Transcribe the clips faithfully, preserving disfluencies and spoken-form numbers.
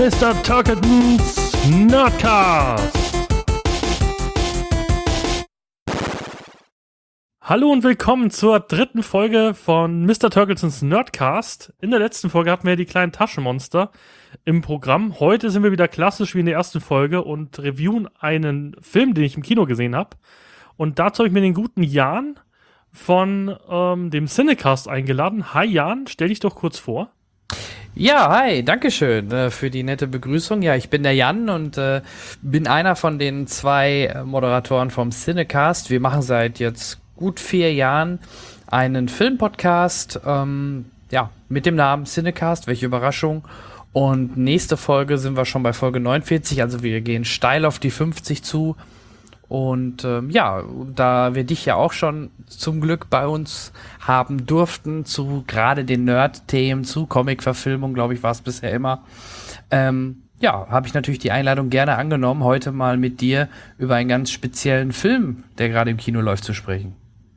Mister Turkletons Nerdcast. Hallo und willkommen zur dritten Folge von Mister Turkletons Nerdcast. In der letzten Folge hatten wir die kleinen Taschenmonster im Programm. Heute sind wir wieder klassisch wie in der ersten Folge und reviewen einen Film, den ich im Kino gesehen habe. Und dazu habe ich mir den guten Jan von ähm, dem Cinecast eingeladen. Hi Jan, stell dich doch kurz vor. Ja, hi, dankeschön äh, für die nette Begrüßung. Ja, ich bin der Jan und äh, bin einer von den zwei äh, Moderatoren vom Cinecast. Wir machen seit jetzt gut vier Jahren einen Filmpodcast, ähm, ja, mit dem Namen Cinecast, welche Überraschung. Und nächste Folge sind wir schon bei Folge neunundvierzig, also wir gehen steil auf die fünfzig zu. Und ähm, ja, da wir dich ja auch schon zum Glück bei uns haben durften, zu gerade den Nerd-Themen, zu Comic-Verfilmung, glaube ich, war es bisher immer, ähm, ja, habe ich natürlich die Einladung gerne angenommen, heute mal mit dir über einen ganz speziellen Film, der gerade im Kino läuft, zu sprechen.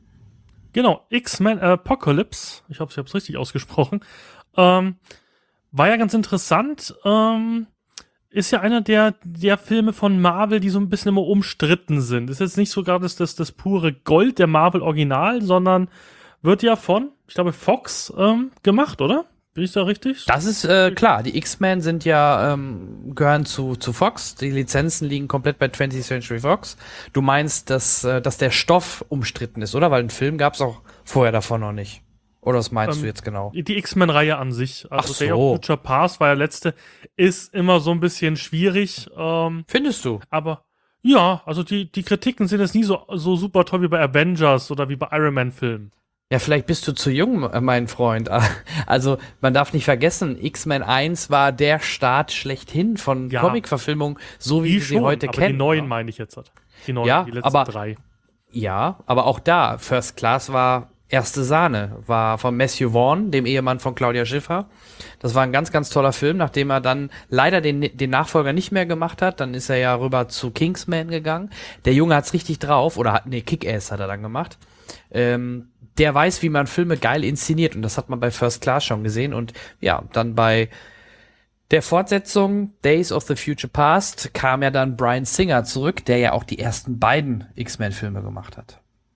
Genau, X-Men Apocalypse, ich hoffe, ich habe es richtig ausgesprochen, ähm, war ja ganz interessant, ähm, ist ja einer der, der Filme von Marvel, die so ein bisschen immer umstritten sind. Ist jetzt nicht so gerade das, das, das pure Gold der Marvel-Original, sondern wird ja von, ich glaube, Fox ähm, gemacht, oder? Bin ich da richtig? Das ist äh, klar, die X-Men sind ja, ähm, gehören zu, zu Fox, die Lizenzen liegen komplett bei twentieth Century Fox. Du meinst, dass, äh, dass der Stoff umstritten ist, oder? Weil einen Film gab es auch vorher davon noch nicht. Oder was meinst ähm, du jetzt genau? Die X-Men-Reihe an sich. Also Ach so. Day of Future Past war der letzte, ist immer so ein bisschen schwierig. Ähm, Findest du? Aber ja, also die, die Kritiken sind jetzt nie so, so super toll wie bei Avengers oder wie bei Iron Man-Filmen. Ja, vielleicht bist du zu jung, mein Freund. Also, man darf nicht vergessen, X-Men eins war der Start schlechthin von Ja. Comic-Verfilmung, so wie Die wir sie schon, heute aber kennen. die neuen meine ich jetzt. Die neuen, Ja, die letzten aber- drei. Ja, aber auch da, First Class war erste Sahne, war von Matthew Vaughn, dem Ehemann von Claudia Schiffer. Das war ein ganz, ganz toller Film, nachdem er dann leider den, den Nachfolger nicht mehr gemacht hat. Dann ist er ja rüber zu Kingsman gegangen. Der Junge hat's richtig drauf, oder hat, nee, Kick-Ass hat er dann gemacht. Ähm, der weiß, wie man Filme geil inszeniert, und das hat man bei First Class schon gesehen. Und ja, dann bei der Fortsetzung Days of the Future Past kam ja dann Bryan Singer zurück, der ja auch die ersten beiden X-Men-Filme gemacht hat.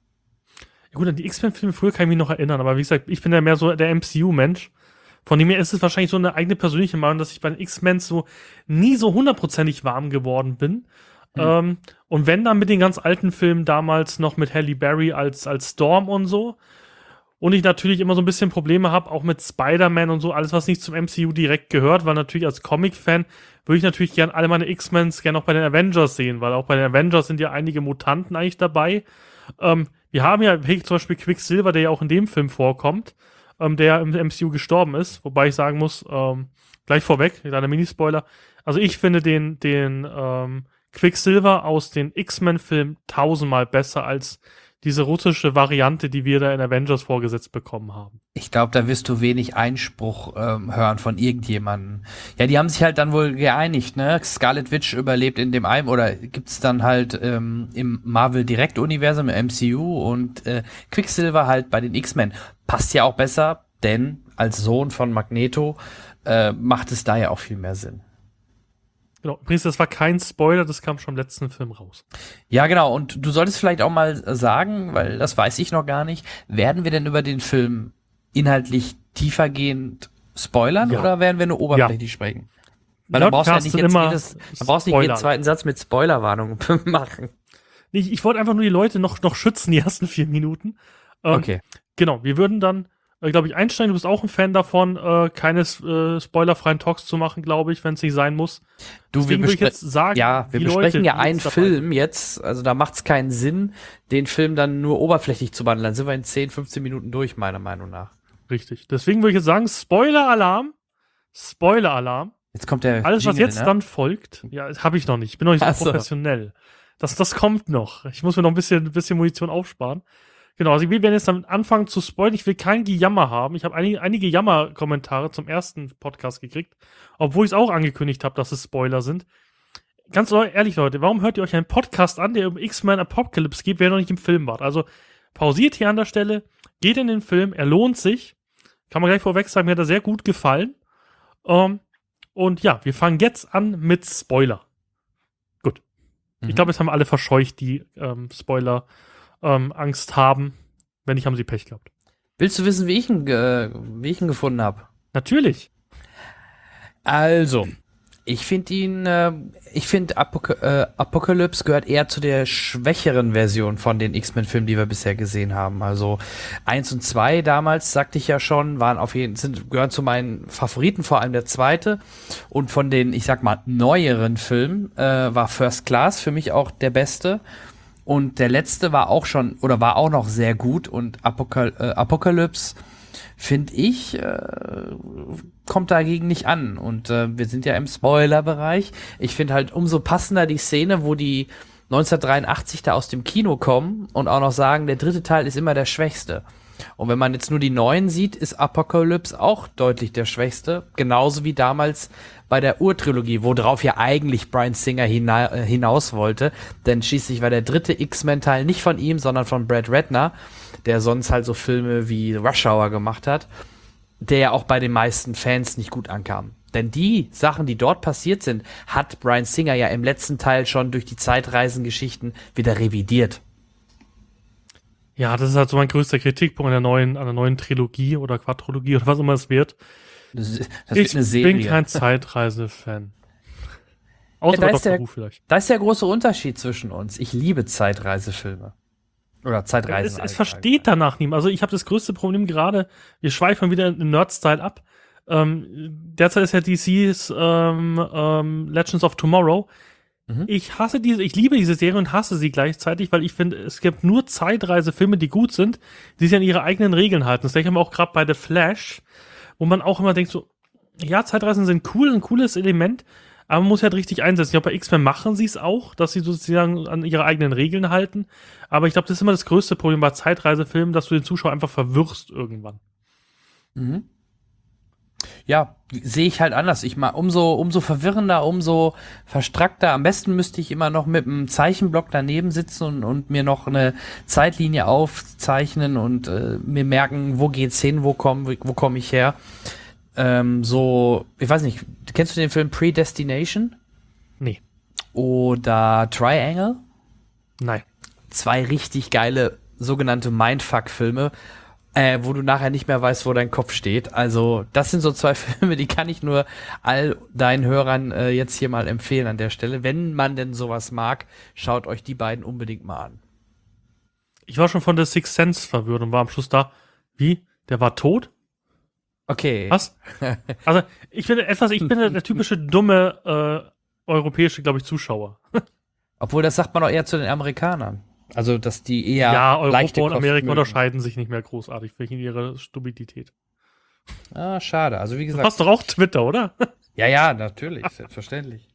Ja, gut, an die X-Men-Filme früher kann ich mich noch erinnern, aber wie gesagt, ich bin ja mehr so der M C U-Mensch. Von dem her ist es wahrscheinlich so eine eigene persönliche Meinung, dass ich bei den X-Men so nie so hundertprozentig warm geworden bin. Mhm. Ähm, und wenn dann mit den ganz alten Filmen damals noch mit Halle Berry als, als Storm und so. Und ich natürlich immer so ein bisschen Probleme habe, auch mit Spider-Man und so, alles, was nicht zum M C U direkt gehört, weil natürlich als Comic-Fan würde ich natürlich gern alle meine X-Mens gerne auch bei den Avengers sehen, weil auch bei den Avengers sind ja einige Mutanten eigentlich dabei. Ähm, wir haben ja zum Beispiel Quicksilver, der ja auch in dem Film vorkommt, ähm, der im M C U gestorben ist, wobei ich sagen muss, ähm, gleich vorweg, kleiner Minispoiler, also ich finde den, den ähm, Quicksilver aus den X-Men-Filmen tausendmal besser als diese russische Variante, die wir da in Avengers vorgesetzt bekommen haben. Ich glaube, da wirst du wenig Einspruch ähm, hören von irgendjemandem. Ja, die haben sich halt dann wohl geeinigt, ne? Scarlet Witch überlebt in dem einen, oder gibt's dann halt ähm, im Marvel-Direkt-Universum, im M C U, und äh, Quicksilver halt bei den X-Men. Passt ja auch besser, denn als Sohn von Magneto äh, macht es da ja auch viel mehr Sinn. Genau, übrigens, das war kein Spoiler, das kam schon im letzten Film raus. Ja, genau, und du solltest vielleicht auch mal sagen, weil das weiß ich noch gar nicht, werden wir denn über den Film inhaltlich tiefergehend spoilern, Ja. oder werden wir nur oberflächlich Ja. sprechen? Weil du brauchst ja nicht jetzt immer jedes, du brauchst nicht jeden Spoilern. zweiten Satz mit Spoilerwarnung machen. Ich, ich wollte einfach nur die Leute noch, noch schützen, die ersten vier Minuten. Ähm, Okay. Genau, wir würden dann, äh, glaube ich, einsteigen. Du bist auch ein Fan davon, äh, keine äh, spoilerfreien Talks zu machen, glaube ich, wenn es nicht sein muss. Du, Deswegen wir würde ich bespre- jetzt sagen, ja, wir die besprechen Leute, ja die einen jetzt dabei Film jetzt, also da macht es keinen Sinn, den Film dann nur oberflächlich zu behandeln. Dann sind wir in zehn, fünfzehn Minuten durch, meiner Meinung nach. Richtig. Deswegen würde ich jetzt sagen, Spoiler-Alarm. Spoiler-Alarm. Jetzt kommt der Alles, was Jingle, jetzt ne? dann folgt, ja, habe ich noch nicht. Ich bin noch nicht so Ach so. professionell. Das, das kommt noch. Ich muss mir noch ein bisschen, ein bisschen Munition aufsparen. Genau, also wir werden jetzt damit anfangen zu spoilern. Ich will kein Gejammer haben. Ich habe einige, einige Jammer-Kommentare zum ersten Podcast gekriegt, obwohl ich es auch angekündigt habe, dass es Spoiler sind. Ganz ehrlich, Leute, warum hört ihr euch einen Podcast an, der um X-Men Apocalypse geht, wer noch nicht im Film war? Also pausiert hier an der Stelle, geht in den Film, er lohnt sich. Kann man gleich vorweg sagen, mir hat er sehr gut gefallen. Ähm, Und ja, wir fangen jetzt an mit Spoiler. Gut. Mhm. Ich glaube, jetzt haben wir alle verscheucht, die ähm, Spoiler ähm, Angst haben. Wenn nicht, haben sie Pech gehabt. Willst du wissen, wie ich ihn, äh, wie ich ihn gefunden habe? Natürlich. Also, ich finde ihn, äh, ich finde Apok- äh, Apocalypse gehört eher zu der schwächeren Version von den X-Men-Filmen, die wir bisher gesehen haben. Also eins und zwei damals, sagte ich ja schon, waren auf jeden sind gehören zu meinen Favoriten, vor allem der zweite. Und von den, ich sag mal, neueren Filmen äh, war First Class für mich auch der beste. Und der letzte war auch schon, oder war auch noch sehr gut. Und Apocal- äh, Apocalypse, finde ich, äh, kommt dagegen nicht an. Und äh, wir sind ja im Spoiler-Bereich. Ich finde halt umso passender die Szene, wo die neunzehnhundertdreiundachtzig da aus dem Kino kommen und auch noch sagen, der dritte Teil ist immer der schwächste. Und wenn man jetzt nur die neuen sieht, ist Apocalypse auch deutlich der schwächste. Genauso wie damals bei der Urtrilogie, worauf ja eigentlich Bryan Singer hina- äh, hinaus wollte. Denn schließlich war der dritte X-Men-Teil nicht von ihm, sondern von Brad Ratner, der sonst halt so Filme wie Rush Hour gemacht hat, der ja auch bei den meisten Fans nicht gut ankam. Denn die Sachen, die dort passiert sind, hat Bryan Singer ja im letzten Teil schon durch die Zeitreisengeschichten wieder revidiert. Ja, das ist halt so mein größter Kritikpunkt an der neuen, an der neuen Trilogie oder Quadrologie oder was immer es wird. Das, das ich wird eine Serie. bin kein Zeitreise-Fan. Außer Ja, bei da, ist Doctor der, Who vielleicht. da ist der große Unterschied zwischen uns. Ich liebe Zeitreisefilme. Oder Zeitreisen. Es, es versteht danach niemand. Also ich habe das größte Problem gerade, wir schweifen wieder in Nerd-Style ab. Ähm, derzeit ist ja D C's ähm, ähm, Legends of Tomorrow. Mhm. Ich hasse diese, ich liebe diese Serie und hasse sie gleichzeitig, weil ich finde, es gibt nur Zeitreisefilme, die gut sind, die sich an ihre eigenen Regeln halten. Das denke ich mir auch gerade bei The Flash, wo man auch immer denkt so, ja, Zeitreisen sind cool, ein cooles Element, aber man muss halt richtig einsetzen. Ich glaube, bei X-Men machen sie es auch, dass sie sozusagen an ihre eigenen Regeln halten. Aber ich glaube, das ist immer das größte Problem bei Zeitreisefilmen, dass du den Zuschauer einfach verwirrst irgendwann. Mhm. Ja, sehe ich halt anders. Ich mal umso umso verwirrender, umso verstrackter. Am besten müsste ich immer noch mit einem Zeichenblock daneben sitzen und, und mir noch eine Zeitlinie aufzeichnen und äh, mir merken, wo geht's hin, wo komme wo komm ich her. Ähm, so, ich weiß nicht, kennst du den Film Predestination? Nee. Oder Triangle? Nein. Zwei richtig geile sogenannte Mindfuck-Filme, äh, wo du nachher nicht mehr weißt, wo dein Kopf steht. Also das sind so zwei Filme, die kann ich nur all deinen Hörern äh, jetzt hier mal empfehlen an der Stelle. Wenn man denn sowas mag, schaut euch die beiden unbedingt mal an. Ich war schon von The Sixth Sense verwirrt und war am Schluss da, wie? Der war tot? Okay. Was? Also, ich bin etwas, ich bin der typische dumme äh, europäische, glaube ich, Zuschauer. Obwohl, das sagt man auch eher zu den Amerikanern. Also, dass die eher ja, Europa leichte und Amerika mögen. unterscheiden sich nicht mehr großartig wegen ihrer Stupidität. Ah, schade. Also, wie gesagt. Du hast doch auch Twitter, oder? Ja, ja, natürlich. Selbstverständlich.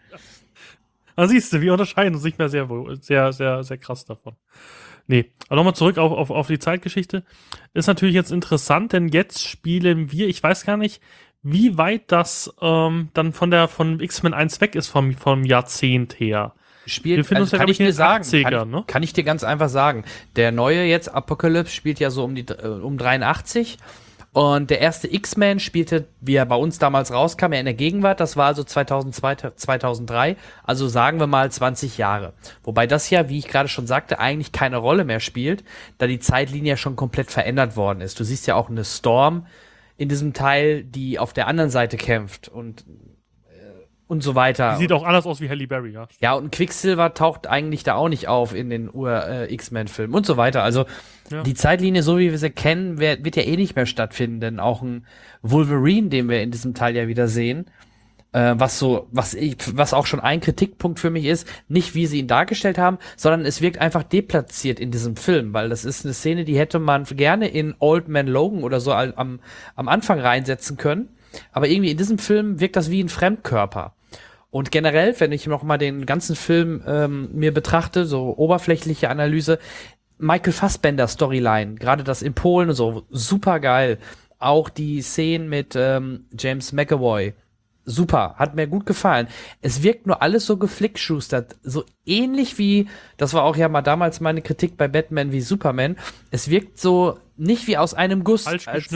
Da siehst du, wir unterscheiden uns nicht mehr sehr, sehr, sehr, sehr krass davon. Nee, aber nochmal zurück auf, auf, auf die Zeitgeschichte. Ist natürlich jetzt interessant, denn jetzt spielen wir, ich weiß gar nicht, wie weit das ähm, dann von der von X-Men eins weg ist vom, vom Jahrzehnt her. Spielt, wir finden also uns ja, kann glaube ich ich, in dir den sagen, achtzigern, kann, ne? kann ich dir ganz einfach sagen. Der neue jetzt, Apocalypse, spielt ja so um die äh, um dreiundachtzig. Und der erste X-Men spielte, wie er bei uns damals rauskam, ja in der Gegenwart. Das war also zweitausendzwei, zweitausenddrei, also sagen wir mal zwanzig Jahre. Wobei das ja, wie ich gerade schon sagte, eigentlich keine Rolle mehr spielt, da die Zeitlinie ja schon komplett verändert worden ist. Du siehst ja auch eine Storm in diesem Teil, die auf der anderen Seite kämpft und äh, und so weiter. Die sieht auch anders aus wie Halle Berry, ja. Ja, und Quicksilver taucht eigentlich da auch nicht auf in den Ur-X-Men-Filmen und so weiter. Also ja. Die Zeitlinie, so wie wir sie kennen, wird, wird ja eh nicht mehr stattfinden, denn auch ein Wolverine, den wir in diesem Teil ja wieder sehen, äh, was so, was ich, was auch schon ein Kritikpunkt für mich ist, nicht wie sie ihn dargestellt haben, sondern es wirkt einfach deplatziert in diesem Film, weil das ist eine Szene, die hätte man gerne in Old Man Logan oder so am, am Anfang reinsetzen können, aber irgendwie in diesem Film wirkt das wie ein Fremdkörper. Und generell, wenn ich noch mal den ganzen Film ähm, mir betrachte, so oberflächliche Analyse, Michael Fassbender Storyline, gerade das in Polen und so, super geil. Auch die Szenen mit ähm, James McAvoy, super, hat mir gut gefallen. Es wirkt nur alles so geflickschustert, so ähnlich wie, das war auch ja mal damals meine Kritik bei Batman wie Superman, es wirkt so nicht wie aus einem Guss. Falsch als, geschnitten.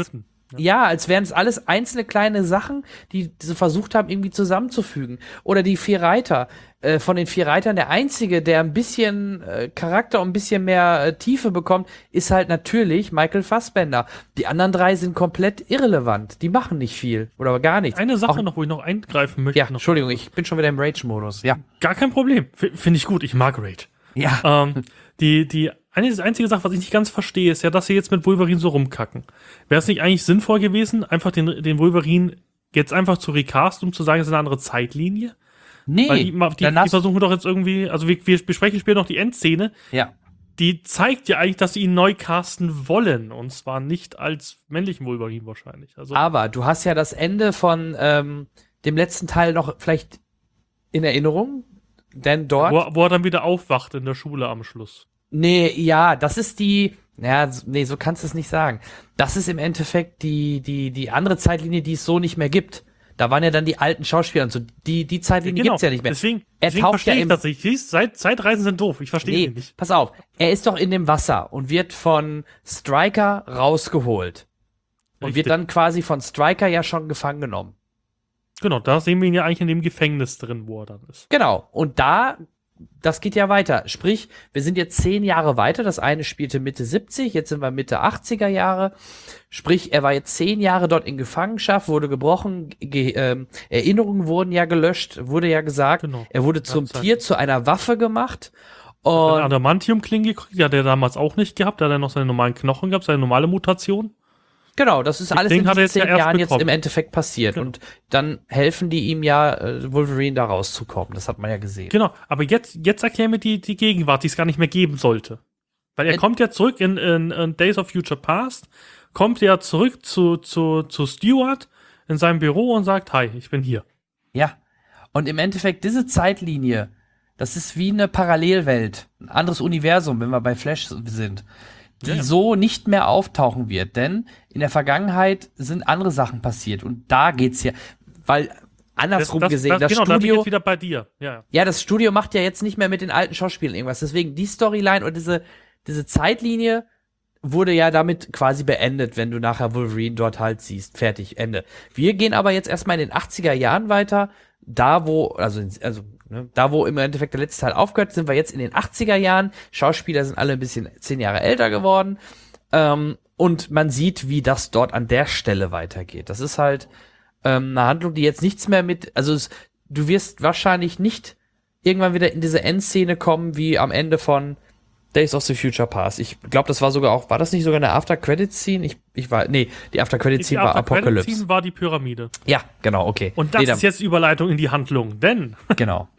Ja, als wären es alles einzelne kleine Sachen, die sie versucht haben, irgendwie zusammenzufügen. Oder die vier Reiter. Äh, von den vier Reitern der einzige, der ein bisschen äh, Charakter und ein bisschen mehr äh, Tiefe bekommt, ist halt natürlich Michael Fassbender. Die anderen drei sind komplett irrelevant. Die machen nicht viel oder gar nichts. Eine Sache Auch, noch, wo ich noch eingreifen möchte. Ja, noch. Entschuldigung, ich bin schon wieder im Rage-Modus. Ja. Gar kein Problem. F- Finde ich gut. Ich mag Rage. Ja. Ähm, die, die eine, die einzige Sache, was ich nicht ganz verstehe, ist ja, dass sie jetzt mit Wolverine so rumkacken. Wäre es nicht eigentlich sinnvoll gewesen, einfach den, den Wolverine jetzt einfach zu recast, um zu sagen, es ist eine andere Zeitlinie? Nee, Weil die, die, die, dann hast- die versuchen doch jetzt irgendwie, also wir, wir besprechen später noch die Endszene, Ja. die zeigt ja eigentlich, dass sie ihn neu casten wollen. Und zwar nicht als männlichen Wolverine wahrscheinlich. Also, Aber du hast ja das Ende von ähm, dem letzten Teil noch vielleicht in Erinnerung. Denn dort. wo, wo er dann wieder aufwacht in der Schule am Schluss. Nee, ja, das ist die. Ja, nee, so kannst du es nicht sagen. Das ist im Endeffekt die, die, die andere Zeitlinie, die es so nicht mehr gibt. Da waren ja dann die alten Schauspieler und so. Die, die Zeitlinie gibt's ja nicht mehr. Deswegen, Er deswegen taucht verstehe ja ich im- das nicht. Siehst, Zeit, Zeitreisen sind doof. Ich verstehe Nee, die nicht. pass auf. Er ist doch in dem Wasser und wird von Stryker rausgeholt. Und Richtig. wird dann quasi von Stryker ja schon gefangen genommen. Genau, da sehen wir ihn ja eigentlich in dem Gefängnis drin, wo er dann ist. Genau. Und da, das geht ja weiter. Sprich, wir sind jetzt zehn Jahre weiter. Das eine spielte Mitte siebzig, jetzt sind wir Mitte achtziger Jahre. Sprich, er war jetzt zehn Jahre dort in Gefangenschaft, wurde gebrochen, ge ähm, Erinnerungen wurden ja gelöscht, wurde ja gesagt. Genau. Er wurde zum Ja, Tier, zu einer Waffe gemacht. Eine Und Adamantium-Klinge gekriegt, die hat er damals auch nicht gehabt. Da hat er noch seine normalen Knochen gehabt, seine normale Mutation. genau, das ist alles Ding in hat er diesen jetzt ja zehn erst Jahren jetzt bekommen. im Endeffekt passiert. Genau. Und dann helfen die ihm ja, äh, Wolverine da rauszukommen. Das hat man ja gesehen. Genau, aber jetzt, jetzt erklären wir die, die Gegenwart, die es gar nicht mehr geben sollte. Weil er Ä- kommt ja zurück in, in, in Days of Future Past, kommt ja zurück zu, zu, zu Stewart in seinem Büro und sagt, hi, ich bin hier. Ja. Und im Endeffekt, diese Zeitlinie, das ist wie eine Parallelwelt, ein anderes Universum, wenn wir bei Flash sind, die Ja. so nicht mehr auftauchen wird. Denn in der Vergangenheit sind andere Sachen passiert. Und da geht's ja, weil andersrum gesehen, das, genau, da bin ich Studio, jetzt wieder bei dir. Ja, ja. ja, das Studio macht ja jetzt nicht mehr mit den alten Schauspielern irgendwas. Deswegen die Storyline und diese, diese Zeitlinie wurde ja damit quasi beendet, wenn du nachher Wolverine dort halt siehst. Fertig, Ende. Wir gehen aber jetzt erstmal in den achtziger Jahren weiter. Da, wo, also, in- also, ne, da, wo im Endeffekt der letzte Teil aufgehört, sind wir jetzt in den achtziger Jahren. Schauspieler sind alle ein bisschen zehn Jahre älter geworden. Ähm, und man sieht, wie das dort an der Stelle weitergeht. Das ist halt ähm, eine Handlung, die jetzt nichts mehr mit, also es, du wirst wahrscheinlich nicht irgendwann wieder in diese Endszene kommen, wie am Ende von Days of the Future Past. Ich glaube, das war sogar auch, war das nicht sogar eine After-Credit-Scene? Ich, ich war, nee, die After-Credit-Scene war Apocalypse. After-Credit-Scene war die Pyramide. Ja, genau, okay. Und das nee, ist jetzt die Überleitung in die Handlung, denn genau.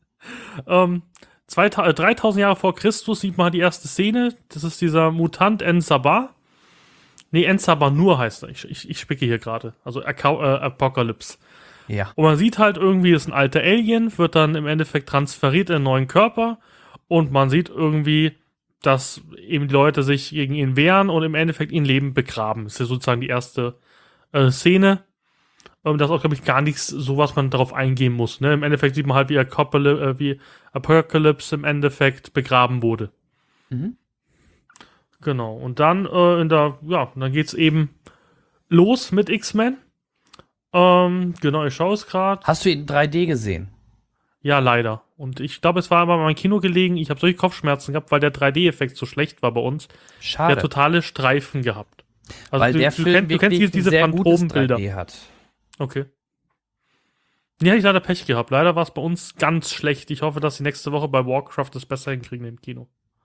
ähm, zweitausend, äh, dreitausend Jahre vor Christus sieht man halt die erste Szene. Das ist dieser Mutant En-Sabah. Nee, En-Sabah nur heißt er. Ich, ich, ich spicke hier gerade. Also Acau- äh, Apocalypse. Ja. Und man sieht halt irgendwie, das ist ein alter Alien, wird dann im Endeffekt transferiert in einen neuen Körper. Und man sieht irgendwie, dass eben die Leute sich gegen ihn wehren und im Endeffekt ihn lebend begraben. Das ist ja sozusagen die erste äh, Szene. Ähm, das ist auch, glaube ich, gar nichts, so was man darauf eingehen muss. Ne? Im Endeffekt sieht man halt, wie, Acopole, äh, wie Apocalypse im Endeffekt begraben wurde. Mhm. Genau. Und dann äh, in der, ja, dann geht's eben los mit X-Men. Ähm, genau, ich schaue es gerade. Hast du ihn in drei D gesehen? Ja, leider. Und ich glaube, es war aber mein Kino gelegen. Ich habe solche Kopfschmerzen gehabt, weil der drei D-Effekt so schlecht war bei uns. Der Schade. hat totale Streifen gehabt. Also weil du, der du, Film kennst, du kennst wirklich diese ein sehr gutes Phantombilder. drei D hat. Okay. Nee, hatte ich leider Pech gehabt. Leider war es bei uns ganz schlecht. Ich hoffe, dass sie nächste Woche bei Warcraft das besser hinkriegen im Kino.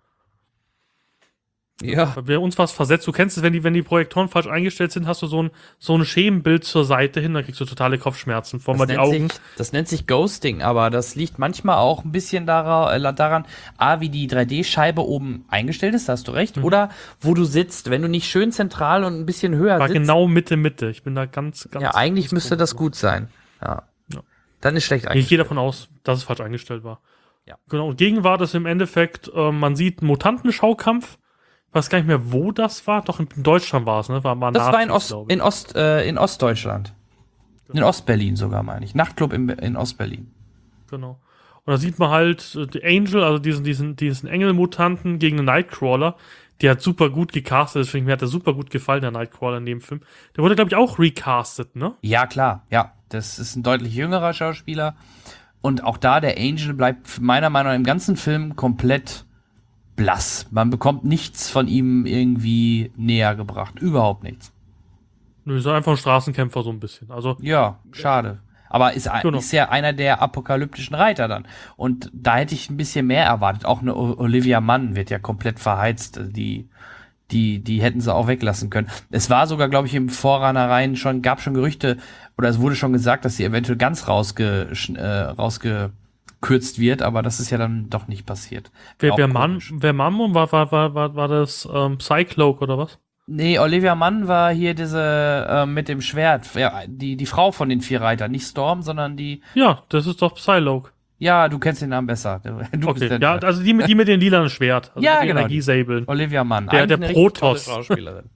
Ja. Bei bei uns war es versetzt. Du kennst es, wenn die, wenn die Projektoren falsch eingestellt sind, hast du so ein, so ein Schemenbild zur Seite hin, dann kriegst du totale Kopfschmerzen. Vor Das allem die nennt, Augen. sich, das nennt sich Ghosting, aber das liegt manchmal auch ein bisschen daran, äh, daran A, wie die drei D-Scheibe oben eingestellt ist, da hast du recht, Mhm. oder wo du sitzt. Wenn du nicht schön zentral und ein bisschen höher War sitzt, genau Mitte, Mitte. Ich bin da ganz, ganz. ja, eigentlich ganz müsste das gut sein. Ja. Ja. Dann ist schlecht Ich eigentlich. gehe davon aus, dass es falsch eingestellt war. Ja. Genau. Und Gegenwart ist im Endeffekt, äh, man sieht einen Mutantenschaukampf. Ich weiß gar nicht mehr, wo das war. Doch in Deutschland war es, ne? War, war Das war in, Nazis, Ost, glaube ich. in, Ost, äh, in Ostdeutschland. In Ostberlin sogar, meine ich. Nachtclub in, in Ostberlin. Genau. Und da sieht man halt äh, die Angel, also diesen, diesen, diesen Engelmutanten gegen einen Nightcrawler, die hat super gut gecastet, deswegen mir hat er super gut gefallen, der Nightcrawler in dem Film. Der wurde, glaube ich, auch recastet, ne? Ja, klar, ja. Das ist ein deutlich jüngerer Schauspieler. Und auch da, der Angel bleibt meiner Meinung nach im ganzen Film komplett blass. Man bekommt nichts von ihm irgendwie näher gebracht. Überhaupt nichts. Nö, ist einfach ein Straßenkämpfer so ein bisschen. Also, Ja, schade. Aber ist, Genau. ist ja einer der apokalyptischen Reiter dann. Und da hätte ich ein bisschen mehr erwartet. Auch eine O- Olivia Munn wird ja komplett verheizt. Die, die, die hätten sie auch weglassen können. Es war sogar, glaube ich, im Vorranereien schon, gab schon Gerüchte, oder es wurde schon gesagt, dass sie eventuell ganz rausge, äh, rausgekürzt wird, aber das ist ja dann doch nicht passiert. wer, Auch wer, Mann, komisch. wer Mammon war, war, war, war, war das ähm, Cycloak oder was? Nee, Olivia Munn war hier diese äh, mit dem Schwert, ja, die, die Frau von den vier Reitern, nicht Storm, sondern die, Ja, das ist doch Psylocke. ja, du kennst den Namen besser. Du bist Okay, der, ja, also die mit, die mit den lilanen Schwert. Also Ja, mit den genau. Energiesäbeln. Olivia Munn. Der- Eigentlich der eine richtig Protoss. tolle Schauspielerin.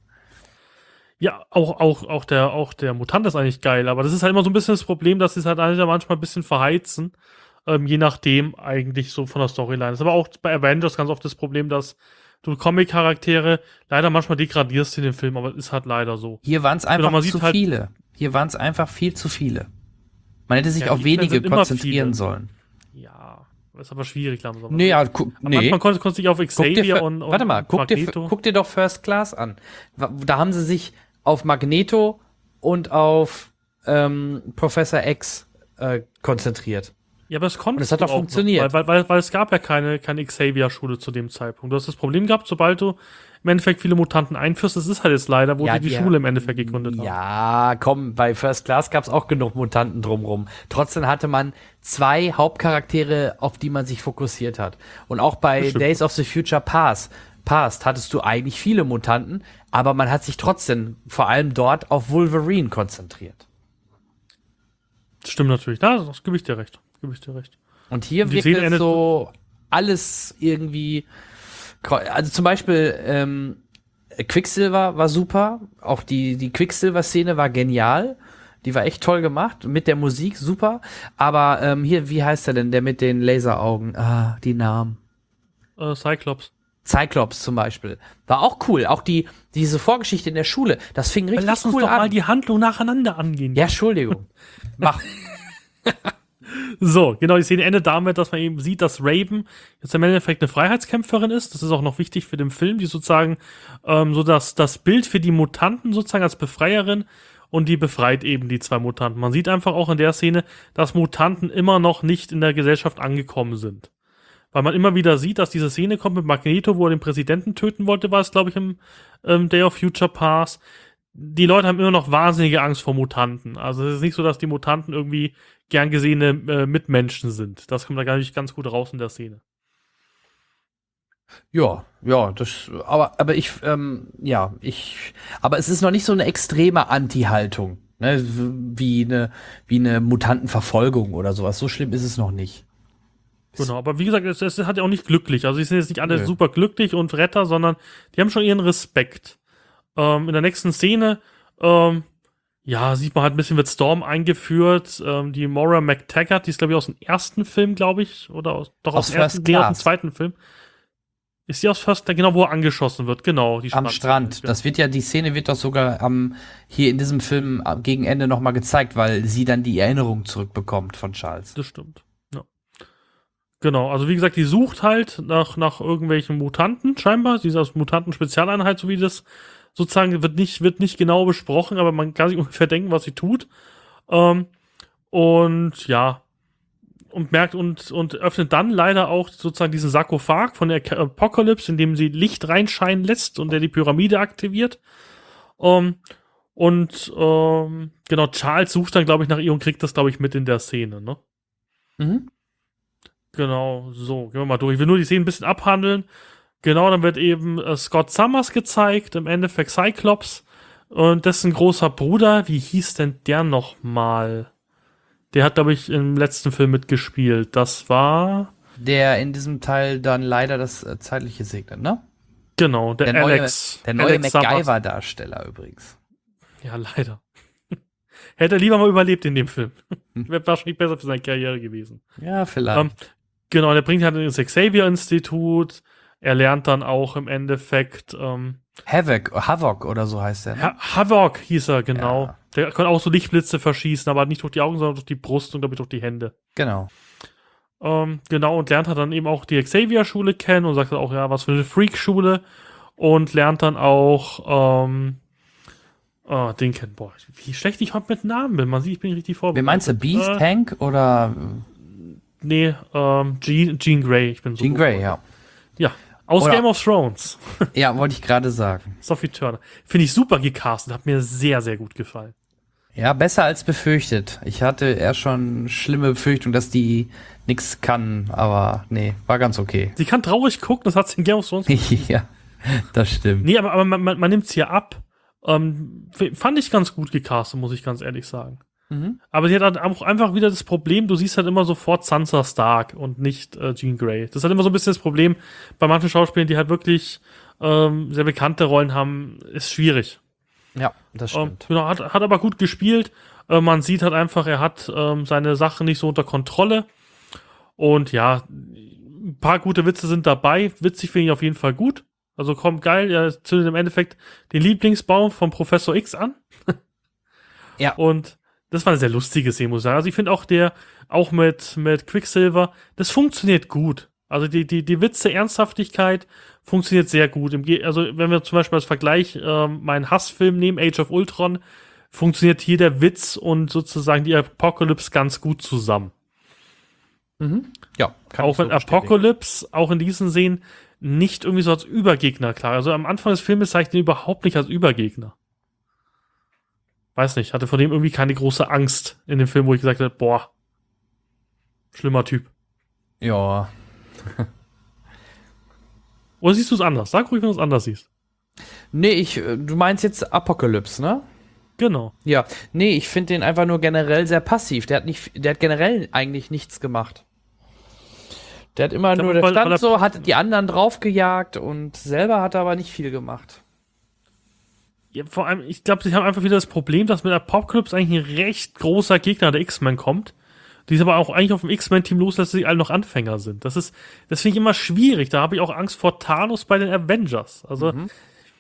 Ja, auch, auch, auch, der, auch der Mutant ist eigentlich geil, aber das ist halt immer so ein bisschen das Problem, dass sie es halt eigentlich manchmal ein bisschen verheizen, ähm, je nachdem eigentlich so von der Storyline. Das ist aber auch bei Avengers ganz oft das Problem, dass du Comic-Charaktere leider manchmal degradierst in den Film, aber es ist halt leider so. Hier waren es einfach Genau, man zu sieht halt- viele. Hier waren es einfach viel zu viele. Man hätte sich Ja, auf die X-Men wenige sind immer konzentrieren viele. sollen. Ja, ist aber schwierig langsam. Nee, ja, gu Aber nee. Man konnte, konnte sich auf Guck Xavier dir, und, und warte mal, guck dir, Magneto. guck dir doch First Class an. Wa- Da haben sie sich auf Magneto und auf ähm, Professor X äh, konzentriert. Ja, aber es konnte Und es hat doch funktioniert. Noch, weil, weil, weil, weil es gab ja keine, keine Xavier-Schule zu dem Zeitpunkt. Du hast das Problem gehabt, sobald du im Endeffekt viele Mutanten einführst, das ist halt jetzt leider, wo Ja, die die die- Schule im Endeffekt gegründet haben. Ja, komm, bei First Class gab es auch genug Mutanten drumrum. Trotzdem hatte man zwei Hauptcharaktere, auf die man sich fokussiert hat. Und auch bei Das stimmt. Days of the Future Past, Past hattest du eigentlich viele Mutanten, aber man hat sich trotzdem vor allem dort auf Wolverine konzentriert. Das stimmt natürlich. Da, das gebe ich dir recht. Gebe ich dir recht. Und hier Die wirkt Szene es endet- so alles irgendwie. kreu- Also zum Beispiel ähm, Quicksilver war super. Auch die, die Quicksilver-Szene war genial. Die war echt toll gemacht. Mit der Musik super. Aber ähm, hier, wie heißt er denn? Der mit den Laseraugen. Ah, die Namen. Äh, Cyclops. Cyclops zum Beispiel. War auch cool. Auch die, diese Vorgeschichte in der Schule. Das fing richtig Lass uns cool doch an. mal die Handlung nacheinander angehen. Ja, Entschuldigung. Mach. So, genau, die Szene endet damit, dass man eben sieht, dass Raven jetzt im Endeffekt eine Freiheitskämpferin ist. Das ist auch noch wichtig für den Film, die sozusagen ähm, so das, das Bild für die Mutanten sozusagen als Befreierin, und die befreit eben die zwei Mutanten. Man sieht einfach auch in der Szene, dass Mutanten immer noch nicht in der Gesellschaft angekommen sind. Weil man immer wieder sieht, dass diese Szene kommt mit Magneto, wo er den Präsidenten töten wollte, war es, glaube ich, im ähm, Day of Future Past. Die Leute haben immer noch wahnsinnige Angst vor Mutanten. Also es ist nicht so, dass die Mutanten irgendwie gern gesehene äh, Mitmenschen sind. Das kommt da, glaube ich, ganz gut raus in der Szene. Ja, ja, das, aber, aber ich, ähm, ja, ich, aber es ist noch nicht so eine extreme Anti-Haltung, ne, wie eine, wie eine Mutantenverfolgung oder sowas. So schlimm ist es noch nicht. Genau, aber wie gesagt, es, es hat ja auch nicht glücklich. Also, die sind jetzt nicht alle Nö. super glücklich und Retter, sondern die haben schon ihren Respekt. Ähm, in der nächsten Szene, ähm, ja, sieht man halt ein bisschen, wird Storm eingeführt. Ähm, die Maura McTaggart, die ist, glaube ich, aus dem ersten Film, glaube ich, oder aus, doch Aus aus dem ersten, First nee, aus dem Class. zweiten Film. Ist die aus First, genau, wo er angeschossen wird, genau. Die Am Strand- Strand. Das wird ja, die Szene wird doch sogar am, hier in diesem Film am- gegen Ende nochmal gezeigt, weil sie dann die Erinnerung zurückbekommt von Charles. Das stimmt. Ja. Genau, also wie gesagt, die sucht halt nach, nach irgendwelchen Mutanten, scheinbar. Sie ist aus Mutanten-Spezialeinheit, so wie das sozusagen wird nicht, wird nicht genau besprochen, aber man kann sich ungefähr denken, was sie tut. Ähm, und ja, und merkt und, und öffnet dann leider auch sozusagen diesen Sarkophag von der Apocalypse, in dem sie Licht reinscheinen lässt und der die Pyramide aktiviert. Ähm, und ähm, genau, Charles sucht dann, glaube ich, nach ihr und kriegt das, glaube ich, mit in der Szene, ne? Mhm. Genau, so, gehen wir mal durch. Ich will nur die Szene ein bisschen abhandeln. Genau, dann wird eben äh, Scott Summers gezeigt, im Endeffekt Cyclops und dessen großer Bruder, wie hieß denn der nochmal? Der hat, glaube ich, im letzten Film mitgespielt. Das war, Der in diesem Teil dann leider das äh, Zeitliche segnet, ne? genau, der, Der neue, Alex. der neue Alex Summers. MacGyver-Darsteller übrigens. Ja, leider. Hätte er lieber mal überlebt in dem Film. Wäre wahrscheinlich besser für seine Karriere gewesen. Ja, vielleicht. Ähm, genau, der bringt halt ins Xavier-Institut. Er lernt dann auch im Endeffekt ähm, Havoc, Havok oder so heißt der. Ne? Ha Havok hieß er, genau. Ja. Der kann auch so Lichtblitze verschießen, aber nicht durch die Augen, sondern durch die Brust und glaube ich durch die Hände. Genau. Ähm, genau, und lernt halt dann eben auch die Xavier-Schule kennen und sagt dann auch, ja, was für eine Freak-Schule. Und lernt dann auch, ähm, oh, den kennen, boah, wie schlecht ich heute mit Namen bin. Man sieht, ich bin richtig vorbereitet. Wen meinst du, Beast, äh, Hank oder Nee, ähm, Jean, Jean Grey. Ich bin so Jean gut Grey, ja. Ja, aus Oder- Game of Thrones. Ja, wollte ich gerade sagen. Sophie Turner. Finde ich super gecastet, hat mir sehr, sehr gut gefallen. Ja, besser als befürchtet. Ich hatte eher schon schlimme Befürchtung, dass die nix kann, aber nee, war ganz okay. Sie kann traurig gucken, das hat sie in Game of Thrones. Ja, das stimmt. Nee, aber, aber man, man, man nimmt es hier ab. Ähm, f- fand ich ganz gut gecastet, muss ich ganz ehrlich sagen. Mhm. Aber sie hat halt auch einfach wieder das Problem, du siehst halt immer sofort Sansa Stark und nicht äh, Jean Grey. Das ist halt immer so ein bisschen das Problem bei manchen Schauspielern, die halt wirklich ähm, sehr bekannte Rollen haben, ist schwierig. Ja, das Ähm, stimmt. genau, hat, hat aber gut gespielt. Äh, man sieht halt einfach, er hat ähm, seine Sachen nicht so unter Kontrolle. Und ja, ein paar gute Witze sind dabei. Witzig finde ich auf jeden Fall gut. Also kommt geil, er zündet im Endeffekt den Lieblingsbaum von Professor X an. Ja. Und das war eine sehr lustige Szene, muss ich sagen. Also ich finde auch der, auch mit, mit Quicksilver, das funktioniert gut. Also die, die, die Witze, Ernsthaftigkeit funktioniert sehr gut. Im Ge also wenn wir zum Beispiel als Vergleich ähm, meinen Hassfilm nehmen, Age of Ultron, funktioniert hier der Witz und sozusagen die Apocalypse ganz gut zusammen. Mhm. Ja, kann Auch ich so wenn bestätigen. Apocalypse auch in diesen Szenen nicht irgendwie so als Übergegner klar. Also am Anfang des Filmes zeigt ihn überhaupt nicht als Übergegner. Weiß nicht, hatte von dem irgendwie keine große Angst in dem Film, wo ich gesagt habe, boah, schlimmer Typ. Ja. Oder siehst du es anders? Sag ruhig, wenn du es anders siehst. Nee, ich, äh, du meinst jetzt Apocalypse, ne? Genau. Ja. Nee, ich finde den einfach nur generell sehr passiv. Der hat nicht, der hat generell eigentlich nichts gemacht. Der hat immer glaub, nur, der weil- stand weil er- so, hat die anderen draufgejagt und selber hat er aber nicht viel gemacht. Ja, vor allem, ich glaube, sie haben einfach wieder das Problem, dass mit Apocalypse eigentlich ein recht großer Gegner der X-Men kommt. Die ist aber auch eigentlich auf dem X-Men-Team loslässt, dass sie alle noch Anfänger sind. Das ist, das finde ich immer schwierig. Da habe ich auch Angst vor Thanos bei den Avengers. Also, Mhm.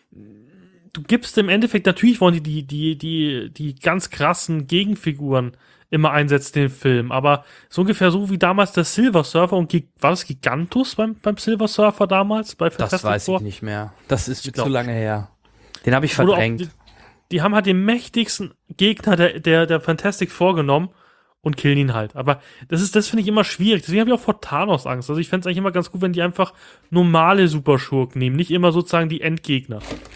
du gibst im Endeffekt, natürlich wollen die die, die, die, die ganz krassen Gegenfiguren immer einsetzen in den Film, aber so ungefähr so wie damals der Silver Surfer und Gig- war das Gigantus beim, beim Silver Surfer damals? Bei Das Fantastic weiß Four? ich nicht mehr. Das ist Ich zu glaub- lange her. Den habe ich Oder auch verdrängt. Die, die haben halt den mächtigsten Gegner der, der, der Fantastic vorgenommen und killen ihn halt. Aber das ist, das finde ich immer schwierig. Deswegen habe ich auch vor Thanos Angst. Also ich fände es eigentlich immer ganz gut, wenn die einfach normale Superschurken nehmen, nicht immer sozusagen die Endgegner.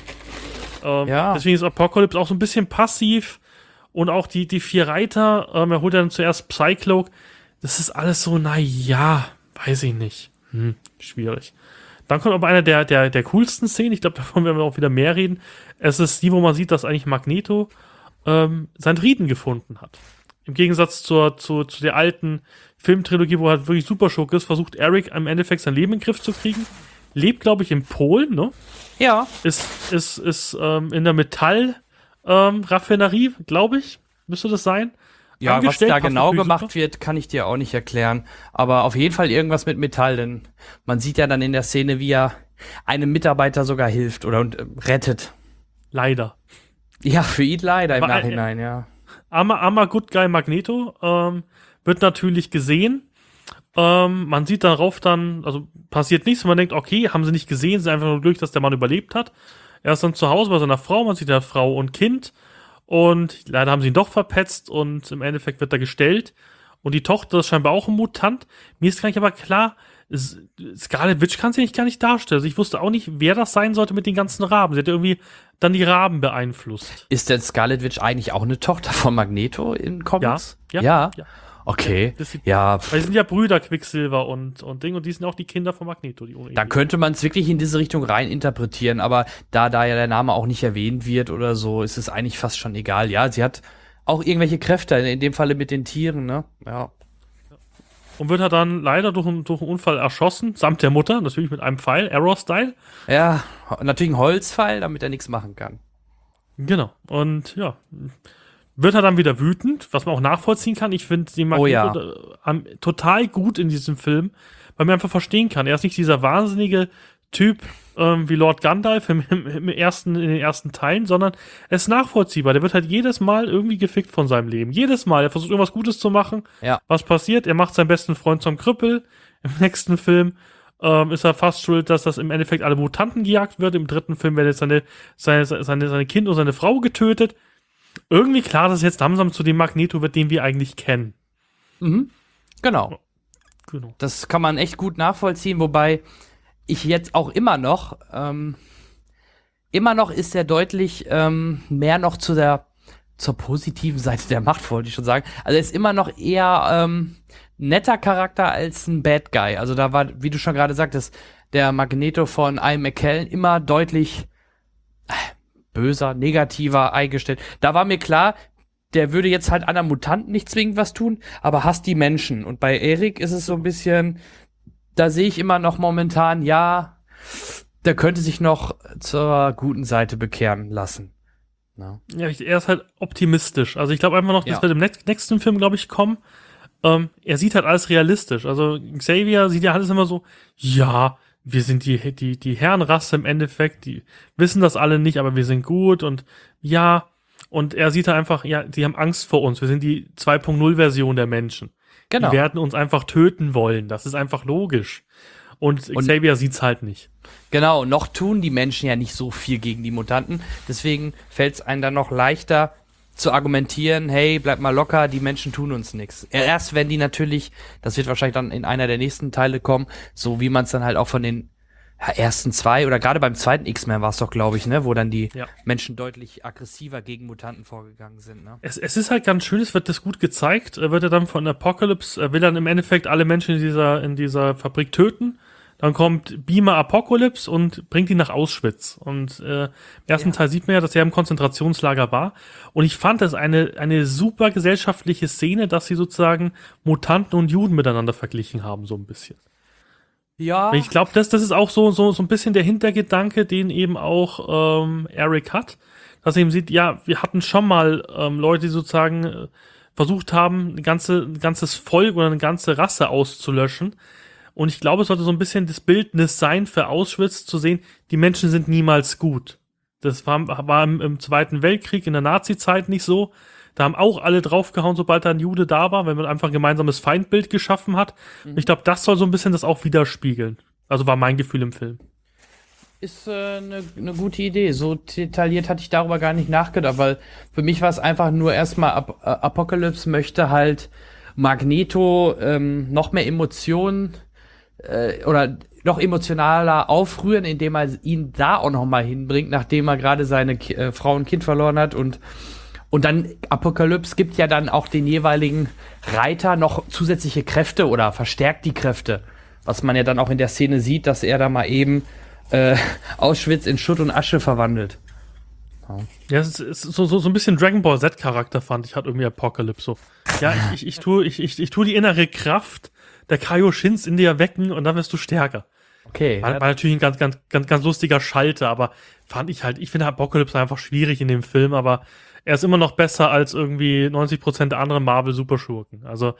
Ähm, Ja. Deswegen ist Apocalypse auch so ein bisschen passiv und auch die, die vier Reiter, ähm, er holt dann zuerst Psycloak. Das ist alles so, na ja, weiß ich nicht. Hm, schwierig. Dann kommt aber einer der, der, der coolsten Szenen, ich glaube, davon werden wir auch wieder mehr reden. Es ist die, wo man sieht, dass eigentlich Magneto ähm, seinen Frieden gefunden hat. Im Gegensatz zur, zu, zu der alten Filmtrilogie, wo er halt wirklich Superschurke ist, versucht Eric im Endeffekt sein Leben in den Griff zu kriegen. Lebt, glaube ich, in Polen, ne? Ja. Ist, ist, ist ähm, in der Metall-Raffinerie, glaube ich. Müsste das sein? Ja, was Angestellt, da passt genau natürlich gemacht super. wird, kann ich dir auch nicht erklären. Aber auf jeden Fall irgendwas mit Metall, denn man sieht ja dann in der Szene, wie er einem Mitarbeiter sogar hilft oder und, äh, rettet. Leider. Ja, für ihn leider im Aber, äh, Nachhinein, ja. Armer, armer Good Guy Magneto ähm, wird natürlich gesehen. Ähm, man sieht darauf dann, also passiert nichts. Man denkt, okay, haben sie nicht gesehen, sie sind einfach nur Glück, dass der Mann überlebt hat. Er ist dann zu Hause bei seiner Frau, man sieht ja Frau und Kind. Und leider haben sie ihn doch verpetzt und im Endeffekt wird er gestellt. Und die Tochter ist scheinbar auch ein Mutant. Mir ist gar nicht aber klar, S- Scarlet Witch kann sie nicht gar nicht darstellen. Also ich wusste auch nicht, wer das sein sollte mit den ganzen Raben. Sie hat irgendwie dann die Raben beeinflusst. Ist denn Scarlet Witch eigentlich auch eine Tochter von Magneto in Comics? Ja, Ja. ja. Okay. Das sieht- Ja, Weil sie sind ja Brüder, Quicksilver und, und Ding. Und die sind auch die Kinder von Magneto. Die ohne da könnte man es wirklich in diese Richtung rein interpretieren, aber da da ja der Name auch nicht erwähnt wird oder so, ist es eigentlich fast schon egal. Ja, sie hat auch irgendwelche Kräfte, in dem Falle mit den Tieren, ne? Ja. Und wird er dann leider durch, einen- durch einen Unfall erschossen, samt der Mutter, natürlich mit einem Pfeil, Arrow-Style. Ja, natürlich ein Holzpfeil, damit er nichts machen kann. Genau. Und ja, wird er dann wieder wütend, was man auch nachvollziehen kann. Ich finde die Magneto Oh ja. äh, am- total gut in diesem Film, weil man einfach verstehen kann. Er ist nicht dieser wahnsinnige Typ ähm, wie Lord Gandalf im, im, im ersten, in den ersten Teilen, sondern er ist nachvollziehbar. Der wird halt jedes Mal irgendwie gefickt von seinem Leben. Jedes Mal. Er versucht irgendwas Gutes zu machen. Ja. Was passiert? Er macht seinen besten Freund zum Krüppel. Im nächsten Film ähm, ist er fast schuld, dass das im Endeffekt alle Mutanten gejagt wird. Im dritten Film werden jetzt seine, seine, seine, seine Kind und seine Frau getötet. Irgendwie klar, dass es jetzt langsam zu dem Magneto wird, den wir eigentlich kennen. Mhm. Genau. Genau. Das kann man echt gut nachvollziehen, wobei ich jetzt auch immer noch, ähm, immer noch ist er deutlich ähm, mehr noch zu der, zur positiven Seite der Macht, wollte ich schon sagen. Also er ist immer noch eher ähm, netter Charakter als ein Bad Guy. Also da war, wie du schon gerade sagtest, der Magneto von Ian McKellen immer deutlich äh, böser, negativer eingestellt. Da war mir klar, der würde jetzt halt anderen Mutanten nicht zwingend was tun, aber hasst die Menschen. Und bei Erik ist es so ein bisschen, da sehe ich immer noch momentan, ja, der könnte sich noch zur guten Seite bekehren lassen. Ja, Ja, ich, er ist halt optimistisch. Also ich glaube einfach noch, das Ja. wird im näch- nächsten Film, glaube ich, kommen. Ähm, er sieht halt alles realistisch. Also Xavier sieht ja alles immer so, ja, wir sind die, die, die Herrenrasse im Endeffekt, die wissen das alle nicht, aber wir sind gut und ja, und er sieht halt einfach, ja, die haben Angst vor uns. Wir sind die zwei Punkt null Version der Menschen. genau. Die werden uns einfach töten wollen. Das ist einfach logisch. Und, Und- Xavier sieht's halt nicht. Genau, noch tun die Menschen ja nicht so viel gegen die Mutanten. Deswegen fällt es einem dann noch leichter zu argumentieren, hey, bleib mal locker, die Menschen tun uns nichts. Erst wenn die natürlich, das wird wahrscheinlich dann in einer der nächsten Teile kommen, so wie man es dann halt auch von den ja, ersten zwei oder gerade beim zweiten X-Men war es doch, glaube ich, ne, wo dann die Ja. Menschen deutlich aggressiver gegen Mutanten vorgegangen sind. Ne? Es, es ist halt ganz schön, es wird das gut gezeigt. Er wird er dann von Apocalypse, er will dann im Endeffekt alle Menschen in dieser, in dieser Fabrik töten. Dann kommt Beamer Apocalypse und bringt ihn nach Auschwitz. Und äh, im ersten Ja. Teil sieht man ja, dass er im Konzentrationslager war. Und ich fand das eine, eine super gesellschaftliche Szene, dass sie sozusagen Mutanten und Juden miteinander verglichen haben, so ein bisschen. Ja. Ich glaube, das, das ist auch so, so, so ein bisschen der Hintergedanke, den eben auch ähm, Eric hat. Dass er eben sieht, ja, wir hatten schon mal ähm, Leute, die sozusagen äh, versucht haben, ein, ganze, ein ganzes Volk oder eine ganze Rasse auszulöschen. Und ich glaube, es sollte so ein bisschen das Bildnis sein für Auschwitz, zu sehen, die Menschen sind niemals gut. Das war, war im, im Zweiten Weltkrieg, in der Nazi-Zeit nicht so. Da haben auch alle draufgehauen, sobald da ein Jude da war, wenn man einfach ein gemeinsames Feindbild geschaffen hat. Und ich glaube, das soll so ein bisschen das auch widerspiegeln. Also war mein Gefühl im Film. Ist eine äh, ne gute Idee. So detailliert hatte ich darüber gar nicht nachgedacht, weil für mich war es einfach nur erstmal, Ap äh, Apocalypse möchte halt Magneto ähm, noch mehr Emotionen äh, oder noch emotionaler aufrühren, indem er ihn da auch noch mal hinbringt, nachdem er gerade seine Ki äh, Frau und Kind verloren hat und und dann Apocalypse gibt ja dann auch den jeweiligen Reiter noch zusätzliche Kräfte oder verstärkt die Kräfte, was man ja dann auch in der Szene sieht, dass er da mal eben äh, Auschwitz in Schutt und Asche verwandelt. Ja, es ist so, so, so ein bisschen Dragon Ball Z-Charakter, fand ich, hat irgendwie Apocalypse so. Ja, ich, ich, ich tue ich, ich, ich tu die innere Kraft der Kaioshins in dir wecken und dann wirst du stärker. Okay. War, war natürlich ein ganz, ganz, ganz, ganz lustiger Schalter, aber fand ich halt, ich finde Apocalypse einfach schwierig in dem Film, aber er ist immer noch besser als irgendwie neunzig Prozent der anderen Marvel-Superschurken. Also,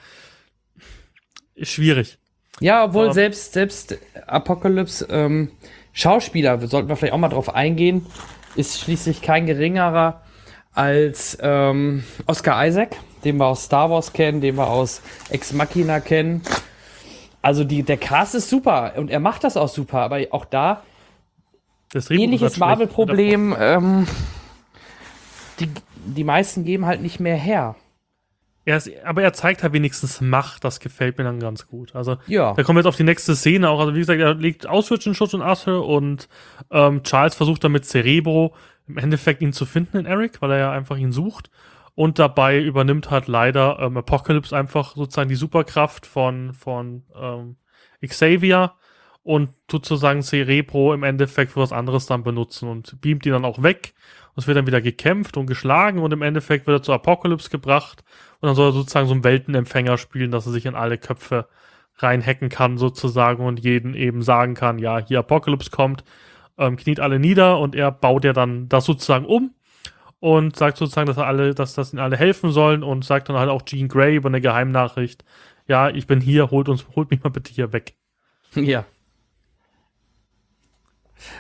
ist schwierig. Ja, obwohl Aber- selbst, selbst Apocalypse ähm, Schauspieler, sollten wir vielleicht auch mal drauf eingehen, ist schließlich kein geringerer als ähm, Oscar Isaac, den wir aus Star Wars kennen, den wir aus Ex Machina kennen. Also die, der Cast ist super und er macht das auch super, aber auch da Das Drehbuch ähnliches ist halt schlecht. Marvel-Problem, ähm, die, die meisten geben halt nicht mehr her. Er ist, aber er zeigt halt wenigstens Macht, das gefällt mir dann ganz gut. Also, Ja. da kommen wir jetzt auf die nächste Szene auch. Also, wie gesagt, er legt Auschwitz in Schutt und Asche und ähm, Charles versucht dann mit Cerebro im Endeffekt ihn zu finden in Eric, weil er ja einfach ihn sucht. Und dabei übernimmt halt leider ähm, Apocalypse einfach sozusagen die Superkraft von, von ähm, Xavier und tut sozusagen Cerebro im Endeffekt für was anderes dann benutzen und beamt ihn dann auch weg. Und es wird dann wieder gekämpft und geschlagen und im Endeffekt wird er zu Apocalypse gebracht. Und dann soll er sozusagen so einen Weltenempfänger spielen, dass er sich in alle Köpfe reinhacken kann sozusagen und jeden eben sagen kann, ja, hier Apocalypse kommt, ähm, kniet alle nieder und er baut ja dann das sozusagen um und sagt sozusagen, dass er alle, dass das ihnen alle helfen sollen und sagt dann halt auch Jean Grey über eine Geheimnachricht, ja, ich bin hier, holt uns, holt mich mal bitte hier weg. Ja.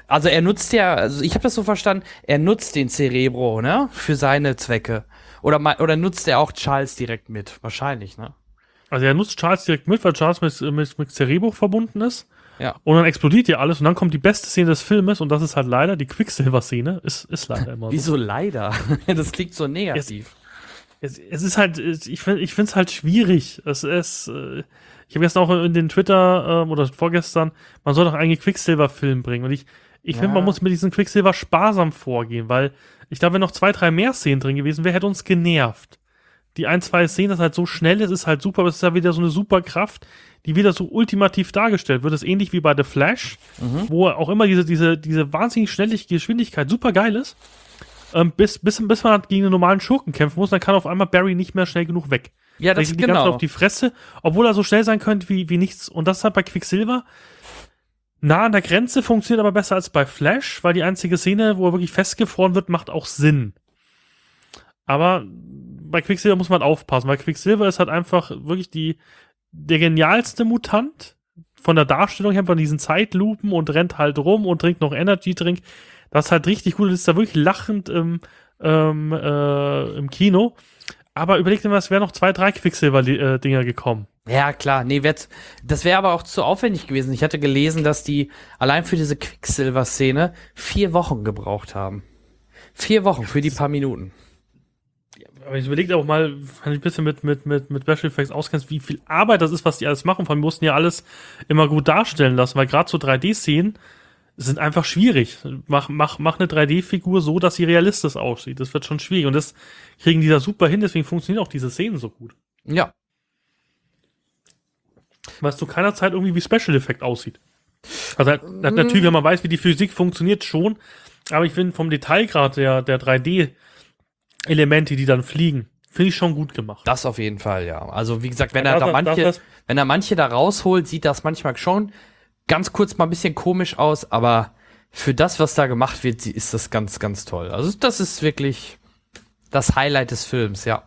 Also er nutzt ja, also ich habe das so verstanden, er nutzt den Cerebro, ne, für seine Zwecke. Oder, ma- oder nutzt er auch Charles direkt mit? Wahrscheinlich, ne? Also er nutzt Charles direkt mit, weil Charles mit, mit, mit Cerebro verbunden ist. Ja. Und dann explodiert ja alles und dann kommt die beste Szene des Filmes und das ist halt leider die Quicksilver-Szene. Ist, ist leider immer so. Wieso leider? Das klingt so negativ. Es, es ist halt, ich finde ich finde es halt schwierig. Es ist, äh, ich habe gestern auch in den Twitter ähm, oder vorgestern, man soll doch eigentlich Quicksilver-Film bringen. Und ich, ich finde, Ja. man muss mit diesem Quicksilver sparsam vorgehen, weil ich glaube, wenn noch zwei, drei mehr Szenen drin gewesen wäre, hätte uns genervt. Die ein, zwei Szenen, das halt so schnell ist, ist halt super, aber es ist ja wieder so eine super Kraft, die wieder so ultimativ dargestellt wird. Das ist ähnlich wie bei The Flash, Mhm. wo auch immer diese, diese, diese wahnsinnig schnelle Geschwindigkeit super geil ist. Ähm, bis, bis, bis man halt gegen einen normalen Schurken kämpfen muss, dann kann auf einmal Barry nicht mehr schnell genug weg. Ja, Der das geht die ganze Zeit genau. auf die Fresse, obwohl er so schnell sein könnte wie, wie nichts. Und das ist halt bei Quicksilver nah an der Grenze, funktioniert aber besser als bei Flash, weil die einzige Szene, wo er wirklich festgefroren wird, macht auch Sinn. Aber bei Quicksilver muss man halt aufpassen, weil Quicksilver ist halt einfach wirklich die, der genialste Mutant von der Darstellung her, von diesen Zeitlupen und rennt halt rum und trinkt noch Energy-Drink. Das ist halt richtig gut, das ist da wirklich lachend im, ähm, äh, im Kino. Aber überleg dir mal, es wären noch zwei, drei Quicksilver-Dinger gekommen. Ja, klar. Nee, wär's- das wäre aber auch zu aufwendig gewesen. Ich hatte gelesen, dass die allein für diese Quicksilver-Szene vier Wochen gebraucht haben. Vier Wochen für die paar Minuten. Aber ich überlege auch mal, wenn du ein bisschen mit, mit, mit, mit Special Effects auskennst, wie viel Arbeit das ist, was die alles machen. Vor allem mussten ja alles immer gut darstellen lassen, weil gerade so drei D-Szenen sind einfach schwierig. Mach, mach, mach eine drei D-Figur so, dass sie realistisch aussieht. Das wird schon schwierig. Und das kriegen die da super hin, deswegen funktionieren auch diese Szenen so gut. Ja. Weil es zu keiner Zeit irgendwie wie Special Effect aussieht. Also na- natürlich, wenn man weiß, wie die Physik funktioniert, schon. Aber ich finde vom Detailgrad der, der drei D-Elemente, die dann fliegen, finde ich schon gut gemacht. Das auf jeden Fall, ja. Also wie gesagt, wenn Ja, er das- da manche, das- wenn er manche da rausholt, sieht das manchmal schon ganz kurz mal ein bisschen komisch aus, aber für das, was da gemacht wird, ist das ganz, ganz toll. Also das ist wirklich das Highlight des Films, ja.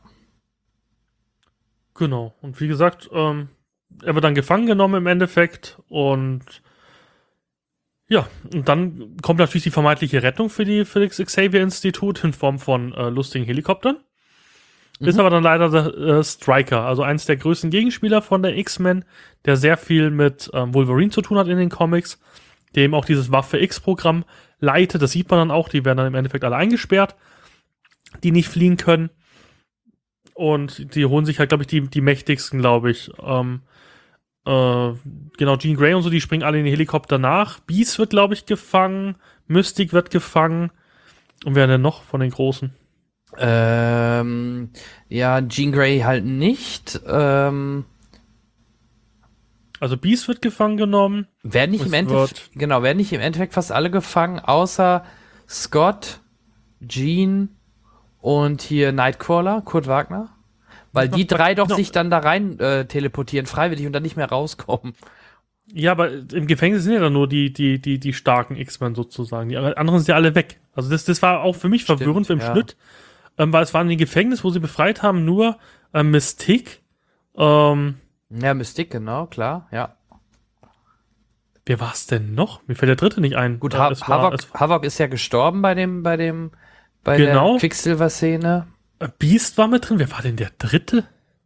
Genau. Und wie gesagt, ähm, er wird dann gefangen genommen im Endeffekt und ja, und dann kommt natürlich die vermeintliche Rettung für, die, für das Xavier-Institut in Form von äh, lustigen Helikoptern. Ist Mhm. aber dann leider der äh, Stryker, also eins der größten Gegenspieler von der X-Men, der sehr viel mit ähm, Wolverine zu tun hat in den Comics, der eben auch dieses Waffe-X-Programm leitet. Das sieht man dann auch, die werden dann im Endeffekt alle eingesperrt, die nicht fliehen können. Und die holen sich halt, glaube ich, die, die mächtigsten, glaube ich. Ähm, äh, genau, Jean Grey und so, die springen alle in den Helikopter nach. Beast wird, glaube ich, gefangen. Mystic wird gefangen. Und wer denn noch von den Großen? Ähm, ja, Jean Grey halt nicht. Ähm, Also Beast wird gefangen genommen. werden nicht Es im Endeffekt, wird- genau, werden nicht im Endeffekt fast alle gefangen, außer Scott, Jean und hier Nightcrawler, Kurt Wagner. Weil die drei doch Genau. sich dann da rein äh, teleportieren, freiwillig und dann nicht mehr rauskommen. Ja, aber im Gefängnis sind ja dann nur die, die, die, die starken X-Men sozusagen. Die anderen sind ja alle weg. Also das, das war auch für mich Stimmt, verwirrend im ja. Schnitt, ähm, weil es waren im Gefängnis, wo sie befreit haben, nur ähm, Mystique. Ähm, Ja, Mystique, genau, klar, ja. wer war es denn noch? Mir fällt der dritte nicht ein. Gut, Äh, ha es war- Havok, es- Havok ist ja gestorben bei dem, bei dem, bei Genau. der Quicksilver-Szene. äh, Beast war mit drin. Wer war denn der dritte?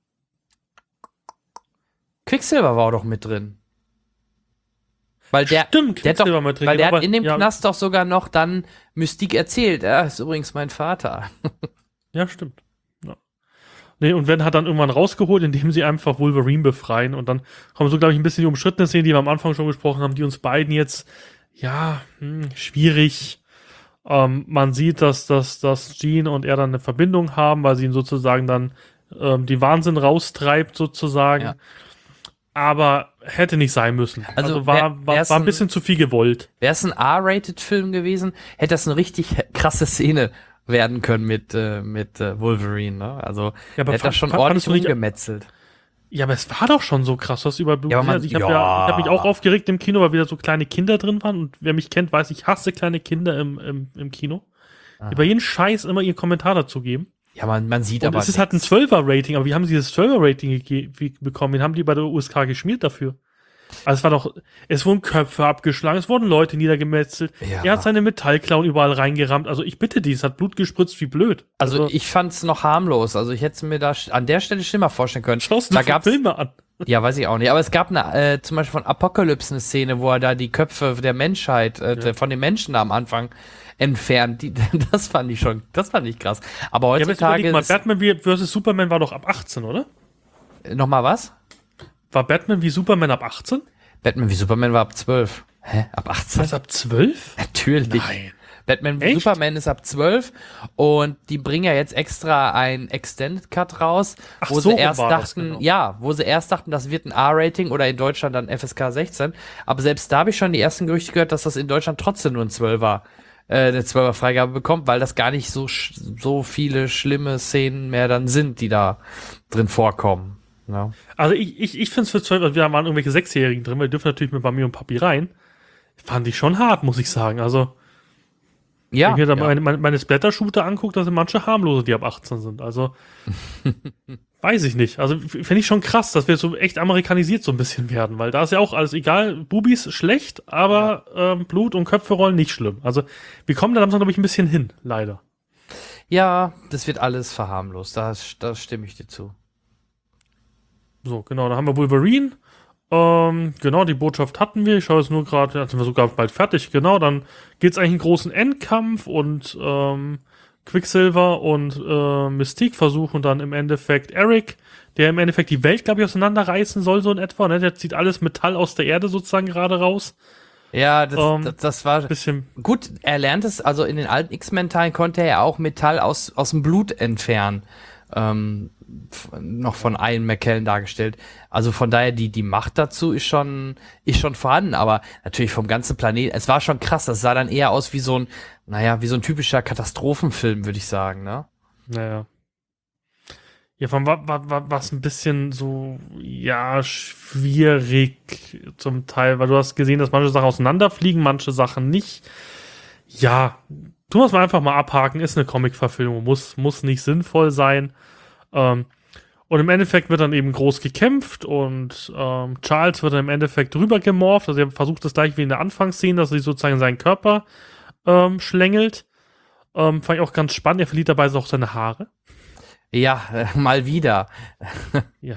Quicksilver war auch doch mit drin. Weil der, Stimmt, der hat doch, Quicksilver mit drin, weil der genau, hat in dem ja, Knast doch sogar noch dann Mystique erzählt. Er ist übrigens mein Vater. Ja, stimmt. Ja. Nee, und werden hat dann irgendwann rausgeholt, indem sie einfach Wolverine befreien. Und dann kommen so, glaube ich, ein bisschen die umstrittene Szene, die wir am Anfang schon gesprochen haben, die uns beiden jetzt, ja, hm, schwierig. Ähm, man sieht, dass, dass, dass Jean und er dann eine Verbindung haben, weil sie ihn sozusagen dann ähm, die Wahnsinn raustreibt, sozusagen. Ja. Aber hätte nicht sein müssen. Also Also, war, wär- war, wär's war ein ein- bisschen zu viel gewollt. Wäre es ein R-Rated-Film gewesen, hätte das eine richtig krasse Szene werden können mit, äh, mit äh, Wolverine. Ne? Also Ja, aber hätte das fand- schon fand- ordentlich fandest du nicht- rumgemetzelt. Ja, aber es war doch schon so krass, was über Ja, aber man- also ich habe ja. ja. ich hab mich auch aufgeregt im Kino, weil wieder so kleine Kinder drin waren. Und wer mich kennt, weiß, ich hasse kleine Kinder im, im, im Kino. Die bei jedem Scheiß immer ihren Kommentar dazu geben. Ja, man, man sieht Und aber es ist halt ein nichts. zwölfer Rating, aber wie haben sie das zwölfer Rating gege- wie- bekommen? Den haben die bei der U S K geschmiert dafür. Also es war doch, es wurden Köpfe abgeschlagen, es wurden Leute niedergemetzelt. Ja. Er hat seine Metallklauen überall reingerammt. Also ich bitte dich, es hat Blut gespritzt wie blöd. Also, ich fand's noch harmlos. Also ich hätte mir da sch- an der Stelle schlimmer vorstellen können. Schaust du da dir gab's, Filme an? ja, weiß ich auch nicht. Aber es gab eine, äh, zum Beispiel von Apocalypse eine Szene, wo er da die Köpfe der Menschheit, äh, Ja. von den Menschen da am Anfang entfernt. Die, das fand ich schon, das fand ich krass. Aber Ja, aber jetzt heutzutage überleg mal, ist, Batman wie- versus Superman war doch ab achtzehn, oder? noch mal was? War Batman wie Superman ab achtzehn? Batman wie Superman war ab zwölf. Hä? Ab achtzehn? Was, ab zwölf? Natürlich. Nein. Batman wie Echt? Superman ist ab zwölf und die bringen ja jetzt extra ein Extended Cut raus, Ach, wo so sie rum erst war das, dachten, genau. ja, wo sie erst dachten, das wird ein R-Rating oder in Deutschland dann F S K sechzehn, aber selbst da habe ich schon die ersten Gerüchte gehört, dass das in Deutschland trotzdem nur ein zwölfer äh, eine zwölfer Freigabe bekommt, weil das gar nicht so sch- so viele schlimme Szenen mehr dann sind, die da drin vorkommen. Ja. Also ich, ich, ich finde es für zwölf, also wir waren irgendwelche Sechsjährigen drin, weil die dürfen natürlich mit Mami und Papi rein. Fand ich schon hart, muss ich sagen. Also Ja, wenn ich mir da ja. meine, meine, meine Splatter-Shooter angucke, da sind manche harmlose, die ab achtzehn sind. Also weiß ich nicht. Also finde ich schon krass, dass wir so echt amerikanisiert so ein bisschen werden, weil da ist ja auch alles egal. Bubis schlecht, aber ähm, Blut und Köpfe rollen nicht schlimm. Also wir kommen da langsam, glaube ich, ein bisschen hin, leider. ja, das wird alles verharmlost, da, da stimme ich dir zu. So, genau, da haben wir Wolverine. Ähm, genau, die Botschaft hatten wir. Ich schaue jetzt nur gerade, da sind wir sogar bald fertig. Genau, dann geht's eigentlich einen großen Endkampf und ähm, Quicksilver und äh, Mystique versuchen dann im Endeffekt Eric, der im Endeffekt die Welt, glaube ich, auseinanderreißen soll, so in etwa. Ne? Der zieht alles Metall aus der Erde sozusagen gerade raus. Ja, das, Ähm, das, das war Bisschen, gut. Er lernt es, also in den alten X-Men-Teilen konnte er ja auch Metall aus, aus dem Blut entfernen. Ähm, f- noch von Ian McKellen dargestellt. Also von daher, die, die Macht dazu ist schon, ist schon vorhanden, aber natürlich vom ganzen Planeten. Es war schon krass, das sah dann eher aus wie so ein, naja, wie so ein typischer Katastrophenfilm, würde ich sagen, ne? naja. Ja, von war, war, war was ein bisschen so, ja, schwierig zum Teil, weil du hast gesehen, dass manche Sachen auseinanderfliegen, manche Sachen nicht. Ja, tun wir es mal einfach mal abhaken, ist eine Comic-Verfilmung, muss, muss nicht sinnvoll sein. Ähm, und im Endeffekt wird dann eben groß gekämpft und ähm, Charles wird dann im Endeffekt drüber gemorpht, also er versucht das gleich wie in der Anfangsszene, dass er sich sozusagen seinen Körper ähm, schlängelt. Ähm, fand ich auch ganz spannend, er verliert dabei auch seine Haare. Ja, äh, mal wieder. Ja.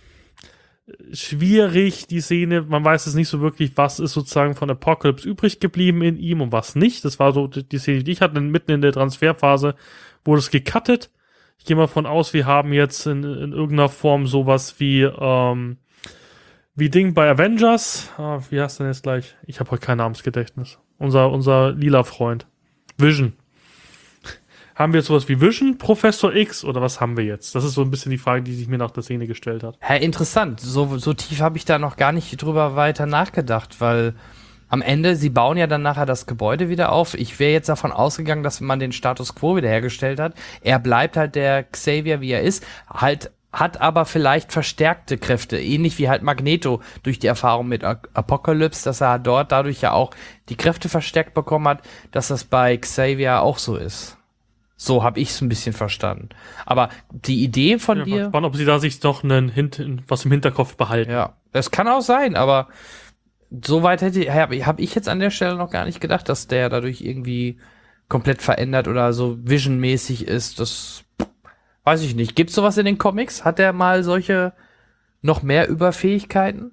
Schwierig, die Szene. Man weiß es nicht so wirklich, was ist sozusagen von Apocalypse übrig geblieben in ihm und was nicht. Das war so die, die Szene, die ich hatte. Mitten in der Transferphase wurde es gecuttet. Ich gehe mal von aus, wir haben jetzt in, in irgendeiner Form sowas wie, ähm, wie Ding bei Avengers. Ah, wie heißt denn jetzt gleich? Ich habe heute kein Namensgedächtnis. Unser, unser lila Freund. Vision. Haben wir jetzt sowas wie Vision, Professor X oder was haben wir jetzt? Das ist so ein bisschen die Frage, die sich mir nach der Szene gestellt hat. Hä, interessant. So, so tief habe ich da noch gar nicht drüber weiter nachgedacht, weil am Ende, sie bauen ja dann nachher das Gebäude wieder auf. Ich wäre jetzt davon ausgegangen, dass man den Status Quo wiederhergestellt hat. Er bleibt halt der Xavier, wie er ist, halt hat aber vielleicht verstärkte Kräfte, ähnlich wie halt Magneto durch die Erfahrung mit A- Apocalypse, dass er dort dadurch ja auch die Kräfte verstärkt bekommen hat, dass das bei Xavier auch so ist. So habe ich es ein bisschen verstanden. Aber die Idee von Ja, mal dir, spannend, ob sie da sich doch einen Hint, was im Hinterkopf behalten. ja, das kann auch sein, aber so weit hätte habe hab ich jetzt an der Stelle noch gar nicht gedacht, dass der dadurch irgendwie komplett verändert oder so visionmäßig ist. Das weiß ich nicht. Gibt's sowas in den Comics? Hat der mal solche noch mehr Überfähigkeiten?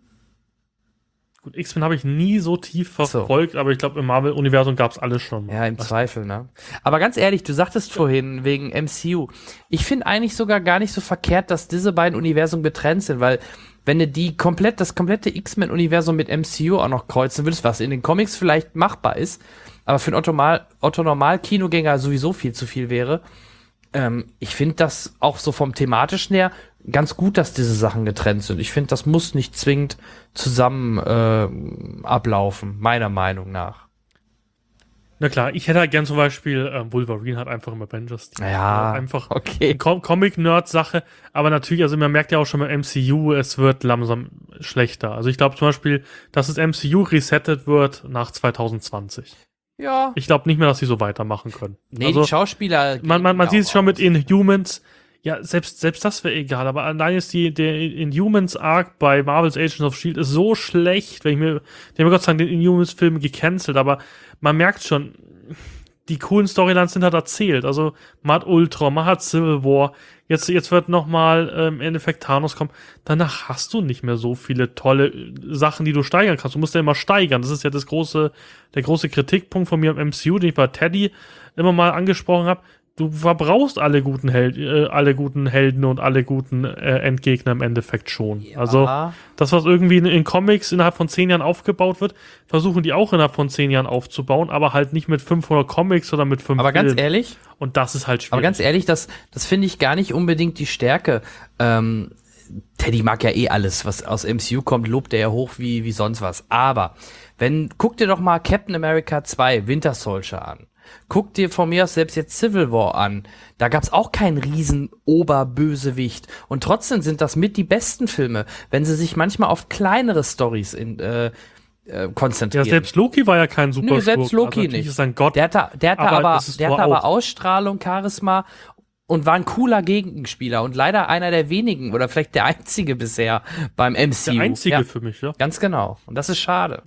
Gut, X-Men habe ich nie so tief So. verfolgt, aber ich glaube, im Marvel-Universum gab es alles schon. Ja, im Zweifel, ne? Aber ganz ehrlich, du sagtest vorhin wegen M C U. Ich finde eigentlich sogar gar nicht so verkehrt, dass diese beiden Universen getrennt sind, weil wenn du die komplett, das komplette X-Men-Universum mit M C U auch noch kreuzen willst, was in den Comics vielleicht machbar ist, aber für einen Otto-Normal- Otto-Normal-Kinogänger sowieso viel zu viel wäre, ähm, ich finde das auch so vom thematischen her ganz gut, dass diese Sachen getrennt sind. Ich finde, das muss nicht zwingend zusammen äh, ablaufen, meiner Meinung nach. Na klar, ich hätte halt gern zum Beispiel, ähm, Wolverine hat einfach im Avengers. Ja, einfach okay. Com Comic-Nerd-Sache, aber natürlich, also man merkt ja auch schon beim M C U, es wird langsam schlechter. Also ich glaube zum Beispiel, dass das M C U resettet wird nach zwanzig zwanzig. Ja. Ich glaube nicht mehr, dass sie so weitermachen können. Nee, also die Schauspieler. man, man, man gehen sieht es schon auch mit aus. Inhumans. Ja, selbst, selbst das wäre egal, aber allein ist die, der Inhumans Arc bei Marvel's Agents of S H I E L D ist so schlecht, wenn ich mir, die haben Gott sei Dank den Inhumans-Film gecancelt, aber man merkt schon, die coolen Storylines sind halt erzählt. Also, man hat Ultron, man hat Civil War, jetzt, jetzt wird nochmal ähm, im Endeffekt Thanos kommen. Danach hast du nicht mehr so viele tolle Sachen, die du steigern kannst. Du musst ja immer steigern. Das ist ja das große, der große Kritikpunkt von mir im M C U, den ich bei Teddy immer mal angesprochen habe. Du verbrauchst alle guten Held, äh, alle guten Helden und alle guten äh, Endgegner im Endeffekt schon. Ja. Also das, was irgendwie in, in Comics innerhalb von zehn Jahren aufgebaut wird, versuchen die auch innerhalb von zehn Jahren aufzubauen, aber halt nicht mit fünfhundert Comics oder mit fünf Aber ganz Filmen. ehrlich, Und das ist halt schwierig. aber ganz ehrlich, das, das finde ich gar nicht unbedingt die Stärke. Ähm, Teddy mag ja eh alles, was aus M C U kommt, lobt er ja hoch wie, wie sonst was. Aber wenn, guck dir doch mal Captain America zwei, Winter Soldier an. Guck dir von mir aus selbst jetzt Civil War an. Da gab's auch keinen riesen Oberbösewicht. Und trotzdem sind das mit die besten Filme, wenn sie sich manchmal auf kleinere Storys in, äh, äh, konzentrieren. Ja, selbst Loki war ja kein super Nö, selbst Loki also nicht. Ist ein Gott, der hatte, der hatte aber aber, das ist der Thor hatte aber auch. Ausstrahlung, Charisma und war ein cooler Gegenspieler und leider einer der wenigen oder vielleicht der einzige bisher beim M C U. der einzige Ja, für mich, ja. ganz genau. Und das ist schade.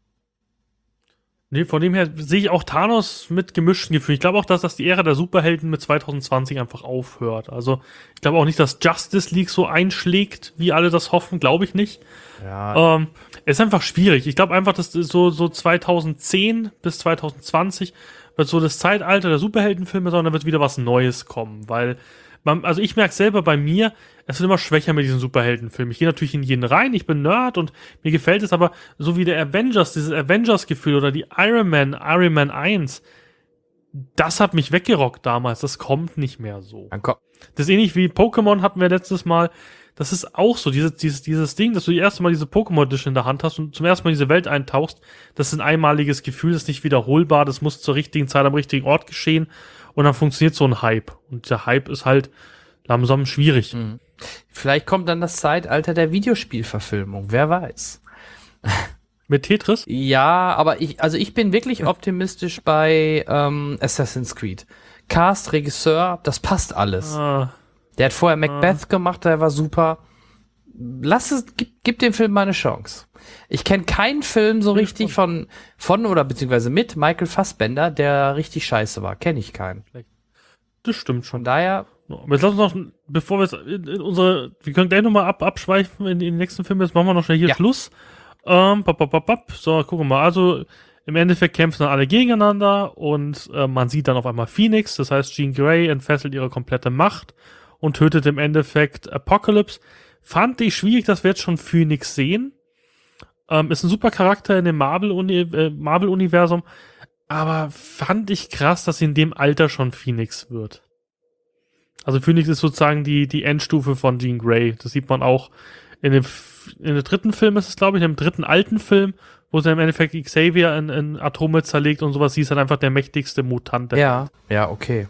Nee, von dem her sehe ich auch Thanos mit gemischten Gefühlen. Ich glaube auch, dass das die Ära der Superhelden mit zwanzig zwanzig einfach aufhört. Also ich glaube auch nicht, dass Justice League so einschlägt, wie alle das hoffen. Glaube ich nicht. Ja. Ähm, es ist einfach schwierig. Ich glaube einfach, dass so, so zwanzig zehn bis zwanzig zwanzig wird so das Zeitalter der Superheldenfilme, sondern da wird wieder was Neues kommen. Weil, man, also ich merke selber bei mir, es wird immer schwächer mit diesen Superheldenfilmen. Ich gehe natürlich in jeden rein, ich bin Nerd und mir gefällt es, aber so wie der Avengers, dieses Avengers-Gefühl oder die Iron Man, Iron Man eins, das hat mich weggerockt damals. Das kommt nicht mehr so. Dann komm. Das ist ähnlich wie Pokémon hatten wir letztes Mal. Das ist auch so, dieses, dieses, dieses Ding, dass du das erste Mal diese Pokémon-Edition in der Hand hast und zum ersten Mal in diese Welt eintauchst. Das ist ein einmaliges Gefühl, das ist nicht wiederholbar, das muss zur richtigen Zeit am richtigen Ort geschehen und dann funktioniert so ein Hype. Und der Hype ist halt langsam schwierig. Mhm. Vielleicht kommt dann das Zeitalter der Videospielverfilmung, wer weiß. Mit Tetris? Ja, aber ich, also ich bin wirklich optimistisch bei ähm, Assassin's Creed. Cast, Regisseur, das passt alles. Ah, Der hat vorher Macbeth gemacht, der war super. Lass es, gib, gib dem Film mal eine Chance. Ich kenne keinen Film so richtig von, von oder beziehungsweise mit Michael Fassbender, der richtig scheiße war. Kenne ich keinen. das stimmt Von schon. daher, Aber jetzt lass uns noch, bevor wir jetzt in, in unsere, wir können gleich nochmal ab, abschweifen in, in den nächsten Film, jetzt machen wir noch schnell hier Ja. Schluss. Ähm, bap, bap, bap, bap. So, gucken wir mal. Also, im Endeffekt kämpfen dann alle gegeneinander und äh, man sieht dann auf einmal Phoenix, das heißt, Jean Grey entfesselt ihre komplette Macht und tötet im Endeffekt Apocalypse. Fand ich schwierig, dass wir jetzt schon Phoenix sehen. Ähm, ist ein super Charakter in dem Marvel-Uni äh, Marvel-Universum, aber fand ich krass, dass sie in dem Alter schon Phoenix wird. Also Phoenix ist sozusagen die, die Endstufe von Jean Grey. Das sieht man auch in dem, F- in dem dritten Film ist es, glaube ich, in dem dritten alten Film, wo sie im Endeffekt Xavier in, in Atome zerlegt und sowas. Sie ist dann einfach der mächtigste Mutant. der ja, ja, okay.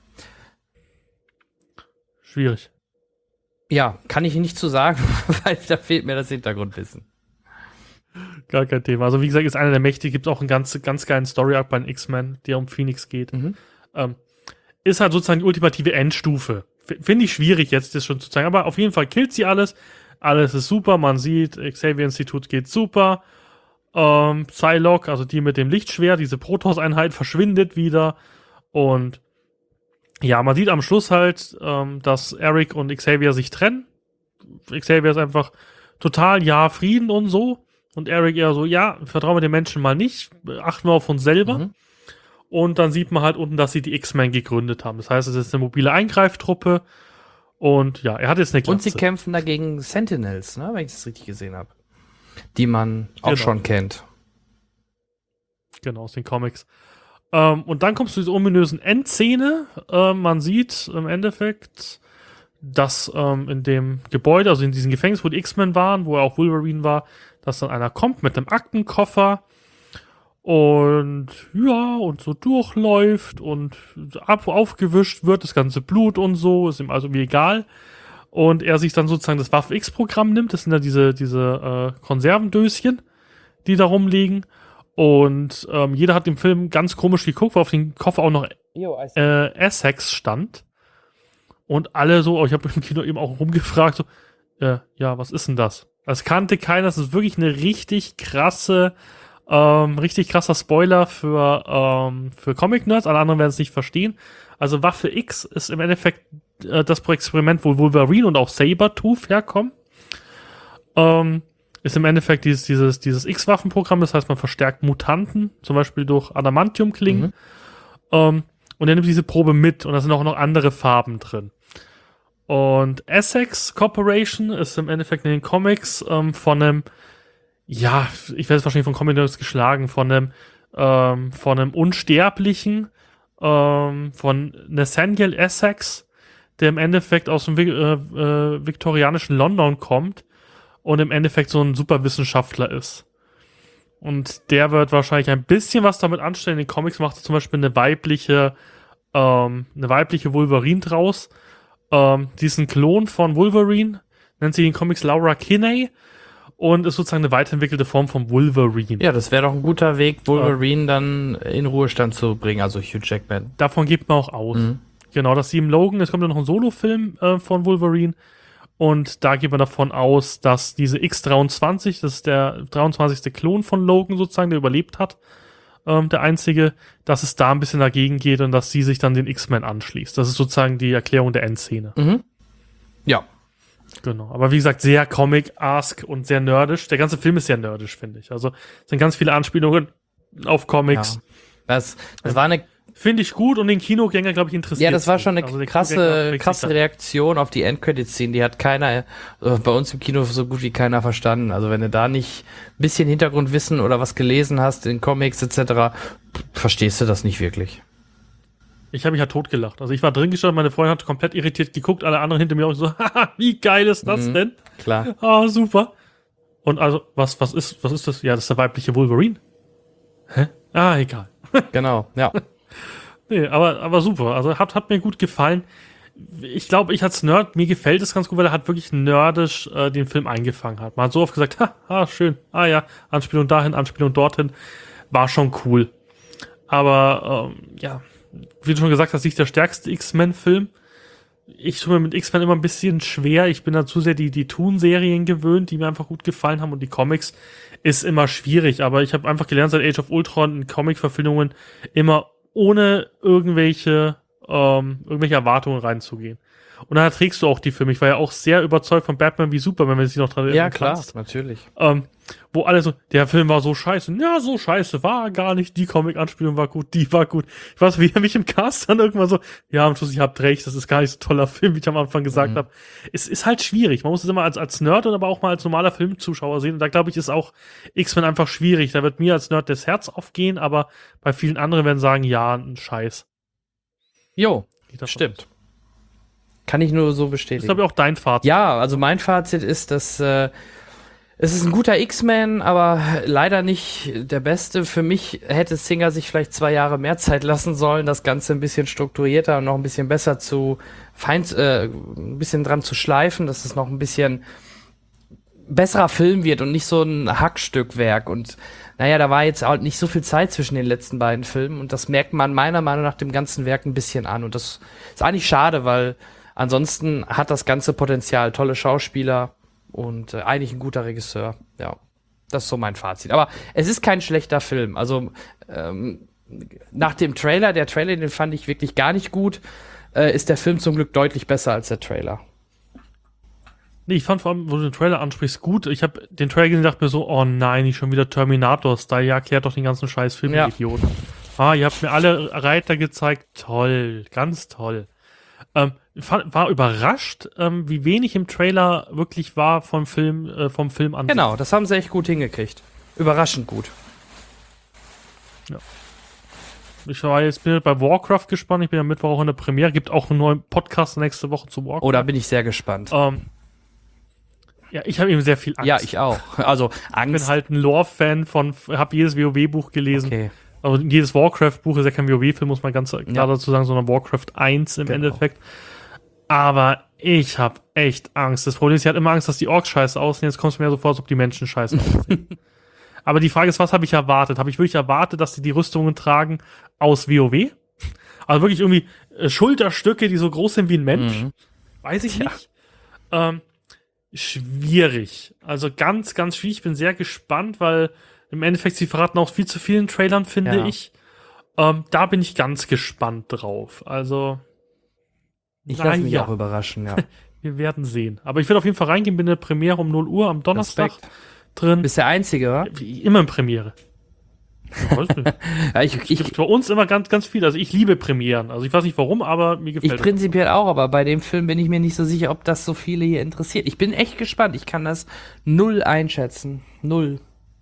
Schwierig. Ja, kann ich nicht zu sagen, weil da fehlt mir das Hintergrundwissen. Gar kein Thema. Also wie gesagt, ist einer der mächtigen. Gibt auch einen ganz, ganz geilen Story-Arc bei den X-Men, der um Phoenix geht. Mhm. Ähm, ist halt sozusagen die ultimative Endstufe. F- Finde ich schwierig jetzt, das schon zu zeigen. Aber auf jeden Fall killt sie alles. Alles ist super. Man sieht, Xavier-Institut geht super. Ähm, Psylocke, also die mit dem Lichtschwert, diese Protoss-Einheit verschwindet wieder. Und ja, man sieht am Schluss halt, ähm, dass Eric und Xavier sich trennen. Xavier ist einfach total, ja, Frieden und so. Und Eric eher so, ja, vertrauen wir den Menschen mal nicht. Achten wir auf uns selber. Mhm. Und dann sieht man halt unten, dass sie die X-Men gegründet haben. Das heißt, es ist eine mobile Eingreiftruppe. Und ja, er hat jetzt eine Klasse. Und sie kämpfen dagegen Sentinels, ne, wenn ich das richtig gesehen habe. Die man auch Genau. schon kennt. Genau, aus den Comics. Ähm, und dann kommst du zu dieser ominösen Endszene. Ähm, man sieht im Endeffekt, dass ähm, in dem Gebäude, also in diesem Gefängnis, wo die X-Men waren, wo auch Wolverine war, dass dann einer kommt mit einem Aktenkoffer und ja, und so durchläuft und ab, aufgewischt wird, das ganze Blut und so, ist ihm also wie egal. Und er sich dann sozusagen das Waffe-X-Programm nimmt, das sind ja diese, diese äh, Konservendöschen, die da rumliegen. Und ähm, jeder hat im Film ganz komisch geguckt, weil auf dem Koffer auch noch äh, Essex stand. Und alle so, oh, ich habe im Kino eben auch rumgefragt, so, äh, ja, was ist denn das? Das kannte keiner, das ist wirklich eine richtig krasse, ähm, richtig krasser Spoiler für, ähm, für Comic-Nerds, alle anderen werden es nicht verstehen. Also Waffe X ist im Endeffekt äh, das Experiment, wo Wolverine und auch Sabertooth herkommen. Ähm, ist im Endeffekt dieses, dieses, dieses X-Waffen-Programm, das heißt, man verstärkt Mutanten, zum Beispiel durch Adamantium-Klingen. Mhm. Ähm, und er nimmt diese Probe mit und da sind auch noch andere Farben drin. Und Essex Corporation ist im Endeffekt in den Comics ähm, von einem, ja, ich werde es wahrscheinlich von Comic-Nerds geschlagen, von einem, ähm, von einem Unsterblichen, ähm, von Nathaniel Essex, der im Endeffekt aus dem äh, äh, viktorianischen London kommt und im Endeffekt so ein Superwissenschaftler ist. Und der wird wahrscheinlich ein bisschen was damit anstellen. In den Comics macht er zum Beispiel eine weibliche, ähm, eine weibliche Wolverine draus. Ähm, die ist ein Klon von Wolverine, nennt sie in den Comics Laura Kinney und ist sozusagen eine weiterentwickelte Form von Wolverine. Ja, das wäre doch ein guter Weg, Wolverine äh, dann in Ruhestand zu bringen, also Hugh Jackman. Davon geht man auch aus. Mhm. Genau, dass sie im Logan, es kommt ja noch ein Solo-Film äh, von Wolverine und da geht man davon aus, dass diese X dreiundzwanzig, das ist der dreiundzwanzigste Klon von Logan sozusagen, der überlebt hat, ähm, der einzige, dass es da ein bisschen dagegen geht und dass sie sich dann den X-Men anschließt. Das ist sozusagen die Erklärung der Endszene. Mhm. Ja. Genau, aber wie gesagt, sehr Comic-ask und sehr nerdisch. Der ganze Film ist sehr nerdisch, finde ich. Also es sind ganz viele Anspielungen auf Comics. Ja. Das, das war eine Finde ich gut und den Kinogänger, glaube ich, interessiert. Ja, das war schon eine also krasse, krasse Reaktion auf die Endcredit-Szene. Die hat keiner, äh, bei uns im Kino so gut wie keiner verstanden. Also wenn du da nicht ein bisschen Hintergrundwissen oder was gelesen hast in Comics et cetera, verstehst du das nicht wirklich. Ich habe mich ja totgelacht. Also ich war drin gestanden, meine Freundin hat komplett irritiert geguckt, alle anderen hinter mir auch so, haha, wie geil ist das mhm, denn? Klar. Ah, super. Und also, was, was ist, was ist das? Ja, das ist der weibliche Wolverine. Hä? Ah, egal. Genau, ja. Nee, aber, aber super. Also hat, hat mir gut gefallen. Ich glaube, ich als Nerd, mir gefällt es ganz gut, weil er hat wirklich nerdisch äh, den Film eingefangen hat. Man hat so oft gesagt, ha, ah, schön, ah ja, Anspielung dahin, Anspielung dorthin. War schon cool. Aber, ähm, ja, wie du schon gesagt hast, nicht der stärkste X-Men-Film. Ich tue mir mit X-Men immer ein bisschen schwer. Ich bin da zu sehr die, die Toon-Serien gewöhnt, die mir einfach gut gefallen haben. Und die Comics ist immer schwierig. Aber ich habe einfach gelernt, seit Age of Ultron in Comic-Verfilmungen immer ohne irgendwelche, ähm, irgendwelche Erwartungen reinzugehen. Und dann trägst du auch die Filme. Ich war ja auch sehr überzeugt von Batman wie Superman, wenn du dich noch dran erinnern kannst. Ja, klar, natürlich. Ähm, wo alle so, der Film war so scheiße. Ja, so scheiße war gar nicht. Die Comic-Anspielung war gut, die war gut. Ich weiß, wie er mich im Cast dann irgendwann so, ja, am Schluss, ich habt recht, das ist gar nicht so ein toller Film, wie ich am Anfang gesagt mhm. habe. Es ist halt schwierig. Man muss es immer als, als Nerd und aber auch mal als normaler Filmzuschauer sehen. Und da, glaube ich, ist auch X-Men einfach schwierig. Da wird mir als Nerd das Herz aufgehen, aber bei vielen anderen werden sagen, ja, ein Scheiß. Jo, stimmt. Kann ich nur so bestätigen. Das ist, glaube ich, auch dein Fazit. Ja, also mein Fazit ist, dass äh, es ist ein guter X-Men, aber leider nicht der beste. Für mich hätte Singer sich vielleicht zwei Jahre mehr Zeit lassen sollen, das Ganze ein bisschen strukturierter und noch ein bisschen besser zu fein, äh, ein bisschen dran zu schleifen, dass es noch ein bisschen besserer Film wird und nicht so ein Hackstückwerk. Und naja, da war jetzt halt nicht so viel Zeit zwischen den letzten beiden Filmen und das merkt man meiner Meinung nach dem ganzen Werk ein bisschen an. Und das ist eigentlich schade, weil ansonsten hat das ganze Potenzial, tolle Schauspieler und äh, eigentlich ein guter Regisseur. Ja, das ist so mein Fazit. Aber es ist kein schlechter Film. Also ähm, nach dem Trailer, der Trailer, den fand ich wirklich gar nicht gut, äh, ist der Film zum Glück deutlich besser als der Trailer. Nee, ich fand vor allem, wo du den Trailer ansprichst, gut. Ich habe den Trailer gesehen und dachte mir so, oh nein, nicht schon wieder Terminator-Style. Ja, erklärt doch den ganzen scheiß Film, ja. Idioten. Ah, ihr habt mir alle Reiter gezeigt. Toll, ganz toll. Ähm, war überrascht, ähm, wie wenig im Trailer wirklich war vom Film, äh, vom Film an. Genau, das haben sie echt gut hingekriegt. Überraschend gut. Ja. Ich war jetzt bin bei Warcraft gespannt. Ich bin ja Mittwoch auch in der Premiere. Gibt auch einen neuen Podcast nächste Woche zu Warcraft. Oh, da bin ich sehr gespannt. Ähm, ja, ich habe eben sehr viel Angst. Ja, ich auch. Also Angst. Ich bin halt ein Lore-Fan von, habe jedes WoW-Buch gelesen. Okay. Also jedes Warcraft-Buch ist ja kein WoW-Film, muss man ganz klar ja. dazu sagen, sondern Warcraft eins im genau. Endeffekt. Aber ich habe echt Angst. Das Problem ist, ich hatte immer Angst, dass die Orks scheiße aussehen. Jetzt kommt es mir ja so vor, als ob die Menschen scheiße aussehen. Aber die Frage ist, was habe ich erwartet? Habe ich wirklich erwartet, dass die die Rüstungen tragen aus WoW? Also wirklich irgendwie äh, Schulterstücke, die so groß sind wie ein Mensch. Mhm. Weiß ich Ja. nicht. Ähm, schwierig. Also ganz, ganz schwierig. Ich bin sehr gespannt, weil im Endeffekt sie verraten auch viel zu vielen Trailern, finde Ja. ich. Ähm, da bin ich ganz gespannt drauf. Also, Ich na lasse mich ja, auch überraschen, ja. wir werden sehen. Aber ich werde auf jeden Fall reingehen, bin in der Premiere um null Uhr am Donnerstag Respekt. drin. Bist der Einzige, wa? Wie immer in Premiere. Ja, weiß nicht. Ja, ich, Es ich, gibt bei uns immer ganz, ganz viel. Also ich liebe Premieren. Also ich weiß nicht warum, aber mir ich gefällt es. prinzipiell auch, aber bei dem Film bin ich mir nicht so sicher, ob das so viele hier interessiert. Ich bin echt gespannt. Ich kann das null einschätzen. Null.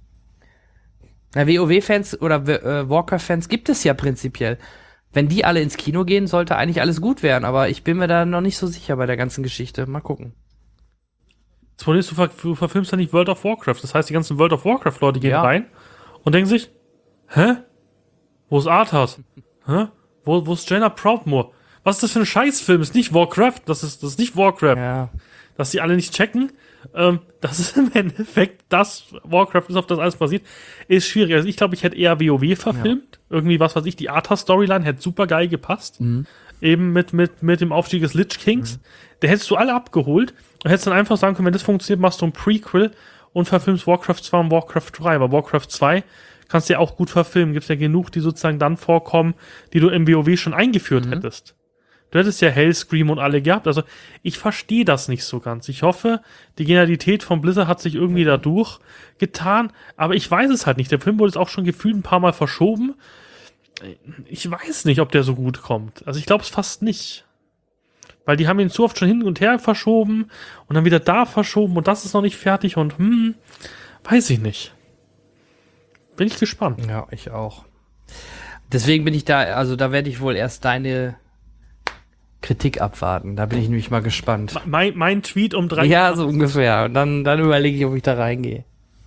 Na, WoW-Fans oder äh, Warcraft-Fans gibt es ja prinzipiell. Wenn die alle ins Kino gehen, sollte eigentlich alles gut werden, aber ich bin mir da noch nicht so sicher bei der ganzen Geschichte. Mal gucken. Das Problem ist, du, ver du verfilmst ja nicht World of Warcraft. Das heißt, die ganzen World of Warcraft-Leute gehen Ja. rein und denken sich, hä? Wo ist Arthas? Hä? Wo, wo ist Jenna Proudmoore? Was ist das für ein Scheißfilm? Ist nicht Warcraft. Das ist, das ist nicht Warcraft. Ja. Dass die alle nicht checken, ähm, das ist im Endeffekt das Warcraft ist, auf das alles basiert, ist schwierig. Also ich glaube, ich hätte eher WoW verfilmt. Irgendwie, was weiß ich, die Arthas-Storyline hätte super geil gepasst. Mhm. Eben mit, mit, mit dem Aufstieg des Lich Kings. Da hättest du alle abgeholt und hättest dann einfach sagen können, wenn das funktioniert, machst du ein Prequel und verfilmst Warcraft zwei und Warcraft drei. Aber Warcraft zwei kannst du ja auch gut verfilmen. Gibt ja genug, die sozusagen dann vorkommen, die du im WoW schon eingeführt Mhm. hättest. Du hättest ja Hellscream und alle gehabt. Also ich verstehe das nicht so ganz. Ich hoffe, die Genialität von Blizzard hat sich irgendwie dadurch getan. Aber ich weiß es halt nicht. Der Film wurde jetzt auch schon gefühlt ein paar Mal verschoben. Ich weiß nicht, ob der so gut kommt. Also ich glaube es fast nicht. Weil die haben ihn zu oft schon hin und her verschoben und dann wieder da verschoben und das ist noch nicht fertig und hm, weiß ich nicht. Bin ich gespannt. Ja, ich auch. Deswegen bin ich da, also da werde ich wohl erst deine Kritik abwarten. Da bin ich nämlich mal gespannt. Mein, mein Tweet um drei Ja, so ungefähr. Und dann, dann überlege ich, ob ich da reingehe.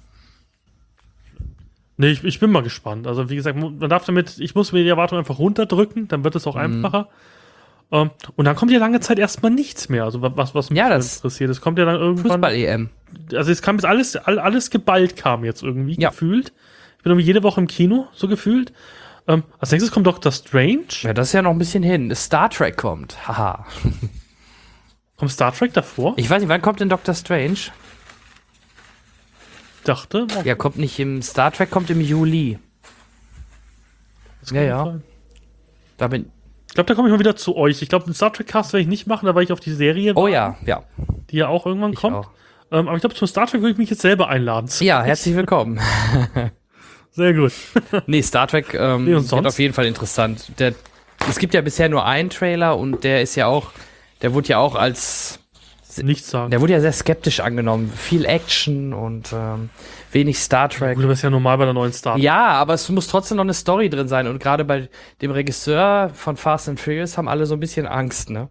Nee, ich, ich bin mal gespannt. Also, wie gesagt, man darf damit, ich muss mir die Erwartung einfach runterdrücken, dann wird es auch Mhm. einfacher. Ähm, und dann kommt ja lange Zeit erstmal nichts mehr. Also, was, was mich Ja, so das- interessiert. Es kommt ja dann irgendwann. Fußball-E M. Also, es kam jetzt alles, all- alles geballt kam jetzt irgendwie, Ja. gefühlt. Ich bin irgendwie jede Woche im Kino, so gefühlt. Ähm, als nächstes kommt Doctor Strange. Ja, das ist ja noch ein bisschen hin. Star Trek kommt. Haha. Kommt Star Trek davor? Ich weiß nicht, wann kommt denn Doctor Strange? Ich dachte, oh, Ja, kommt nicht im Star Trek, kommt im Juli. das ja, kann ja. sein. Da bin. Ich glaube, da komme ich mal wieder zu euch. Ich glaube, den Star Trek Cast werde ich nicht machen, da werde ich auf die Serie Oh warten, ja, ja. die ja auch irgendwann Ich kommt. auch. Ähm, aber ich glaube, zum Star Trek würde ich mich jetzt selber einladen. Ja, herzlich willkommen. Sehr gut. Nee, Star Trek ähm, Nee, und wird sonst? auf jeden Fall interessant. Der, es gibt ja bisher nur einen Trailer und der ist ja auch, der wurde ja auch als, Nichts sagen. der wurde ja sehr skeptisch angenommen. Viel Action und ähm, wenig Star Trek. Gut, das ist ja normal bei der neuen Star Trek. Ja, aber es muss trotzdem noch eine Story drin sein. Und gerade bei dem Regisseur von Fast and Furious haben alle so ein bisschen Angst, ne?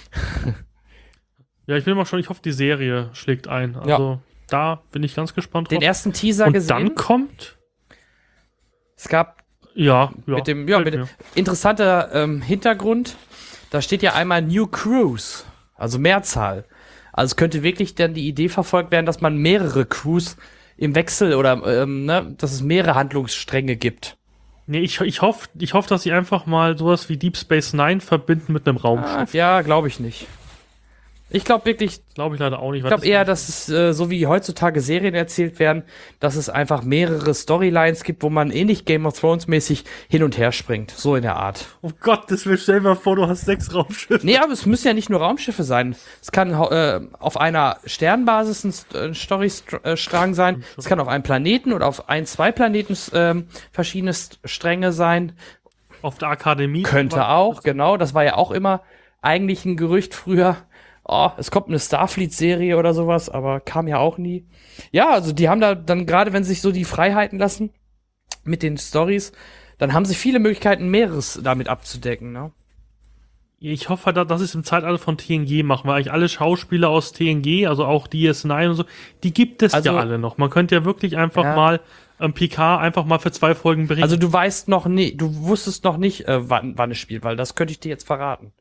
Ja, ich bin immer schon, ich hoffe, die Serie schlägt ein. Also, da bin ich ganz gespannt drauf. Den ersten Teaser Und gesehen. dann kommt, Es gab ja, ja. mit dem, ja, mit dem interessanter ähm, Hintergrund. Da steht ja einmal New Crews, also Mehrzahl. Also es könnte wirklich dann die Idee verfolgt werden, dass man mehrere Crews im Wechsel oder ähm, ne, dass es mehrere Handlungsstränge gibt. Nee, ich, ich hoffe, ich hoff, dass sie einfach mal sowas wie Deep Space Nine verbinden mit einem Ah, Raumschiff. ja, glaube ich nicht. Ich glaube wirklich, Glaube ich leider auch nicht. ich weil glaube das- eher, dass es äh, so wie heutzutage Serien erzählt werden, dass es einfach mehrere Storylines gibt, wo man ähnlich Game of Thrones mäßig hin und her springt. So in der Art. Oh Gott, das will stell dir mal vor, du hast sechs Raumschiffe. Nee, aber es müssen ja nicht nur Raumschiffe sein. Es kann äh, auf einer Sternbasis ein St äh, Storystrang sein. Es kann auf einem Planeten oder auf ein, zwei Planeten ähm, verschiedene St Stränge sein. Auf der Akademie. Könnte auch, genau. Das war ja auch immer eigentlich ein Gerücht früher. Oh, es kommt eine Starfleet-Serie oder sowas, aber kam ja auch nie. Ja, also die haben da dann gerade, wenn sie sich so die Freiheiten lassen mit den Stories, dann haben sie viele Möglichkeiten, mehreres damit abzudecken, ne? Ich hoffe, da- dass sie es im Zeitalter von T N G machen, weil eigentlich alle Schauspieler aus T N G, also auch D S neun und so, die gibt es Also- ja alle noch. Man könnte ja wirklich einfach Ja. mal ähm, Picard einfach mal für zwei Folgen berichten. Also du weißt noch nie, du wusstest noch nicht, äh, wann, wann es spielt, weil das könnte ich dir jetzt verraten.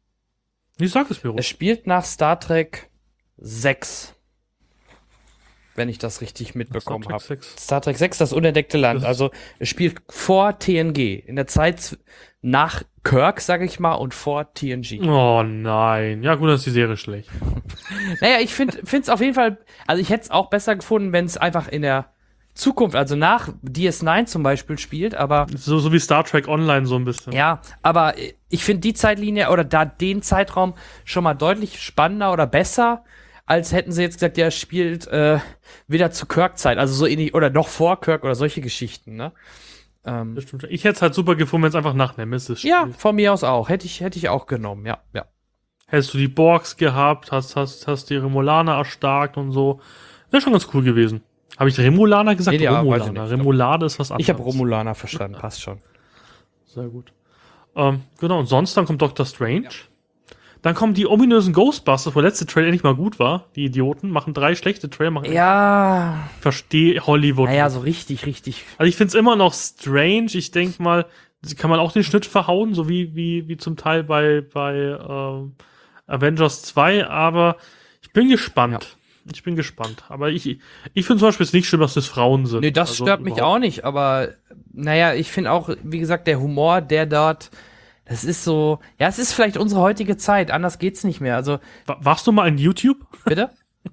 ich sag es mir Es ruhig. spielt nach Star Trek sechs. wenn ich das richtig mitbekommen Star Trek habe. sechs. Star Trek sechs, das unentdeckte Land. Das- Also es spielt vor T N G, in der Zeit z- nach Kirk, sag ich mal, und vor T N G. Oh nein. Ja, gut, dann ist die Serie schlecht. Naja, ich finde es auf jeden Fall, also ich hätte es auch besser gefunden, wenn es einfach in der Zukunft, also nach D S neun zum Beispiel spielt, aber So, so wie Star Trek Online so ein bisschen. ja, aber ich finde die Zeitlinie oder da den Zeitraum schon mal deutlich spannender oder besser, als hätten sie jetzt gesagt, der spielt äh, wieder zu Kirk-Zeit, also so ähnlich oder noch vor Kirk oder solche Geschichten, ne? Ähm, Das stimmt. Ich hätte es halt super gefunden, wenn es einfach nach Nemesis spielt. ja, von mir aus auch. Hätte ich, hätte ich auch genommen, ja, ja. Hättest du die Borgs gehabt, hast, hast, hast die Remulaner erstarkt und so. Wäre schon ganz cool gewesen. Habe ich Remulaner gesagt? Nee, ja, weiß ich Romulaner. nicht. Remulade ist was anderes. Ich habe Romulaner verstanden, passt schon. Sehr gut. Ähm, genau, und sonst dann kommt Doctor Strange. Dann kommen die ominösen Ghostbusters, wo der letzte Trailer nicht mal gut war. Die Idioten machen drei schlechte Trailer. Machen Ja, Ich verstehe Hollywood. naja, nicht. so richtig, richtig. Also ich finde es immer noch strange. Ich denke mal, kann man auch den Schnitt verhauen, so wie, wie, wie zum Teil bei, bei ähm, Avengers zwei, aber ich bin gespannt. Ich bin gespannt. Aber ich, ich finde zum Beispiel es nicht schlimm, dass das Frauen sind. Nee, das Also stört mich überhaupt. auch nicht, aber naja, ich finde auch, wie gesagt, der Humor, der dort, das ist so, ja, es ist vielleicht unsere heutige Zeit, anders geht's nicht mehr. Also, Wa- Warst du mal in YouTube? bitte?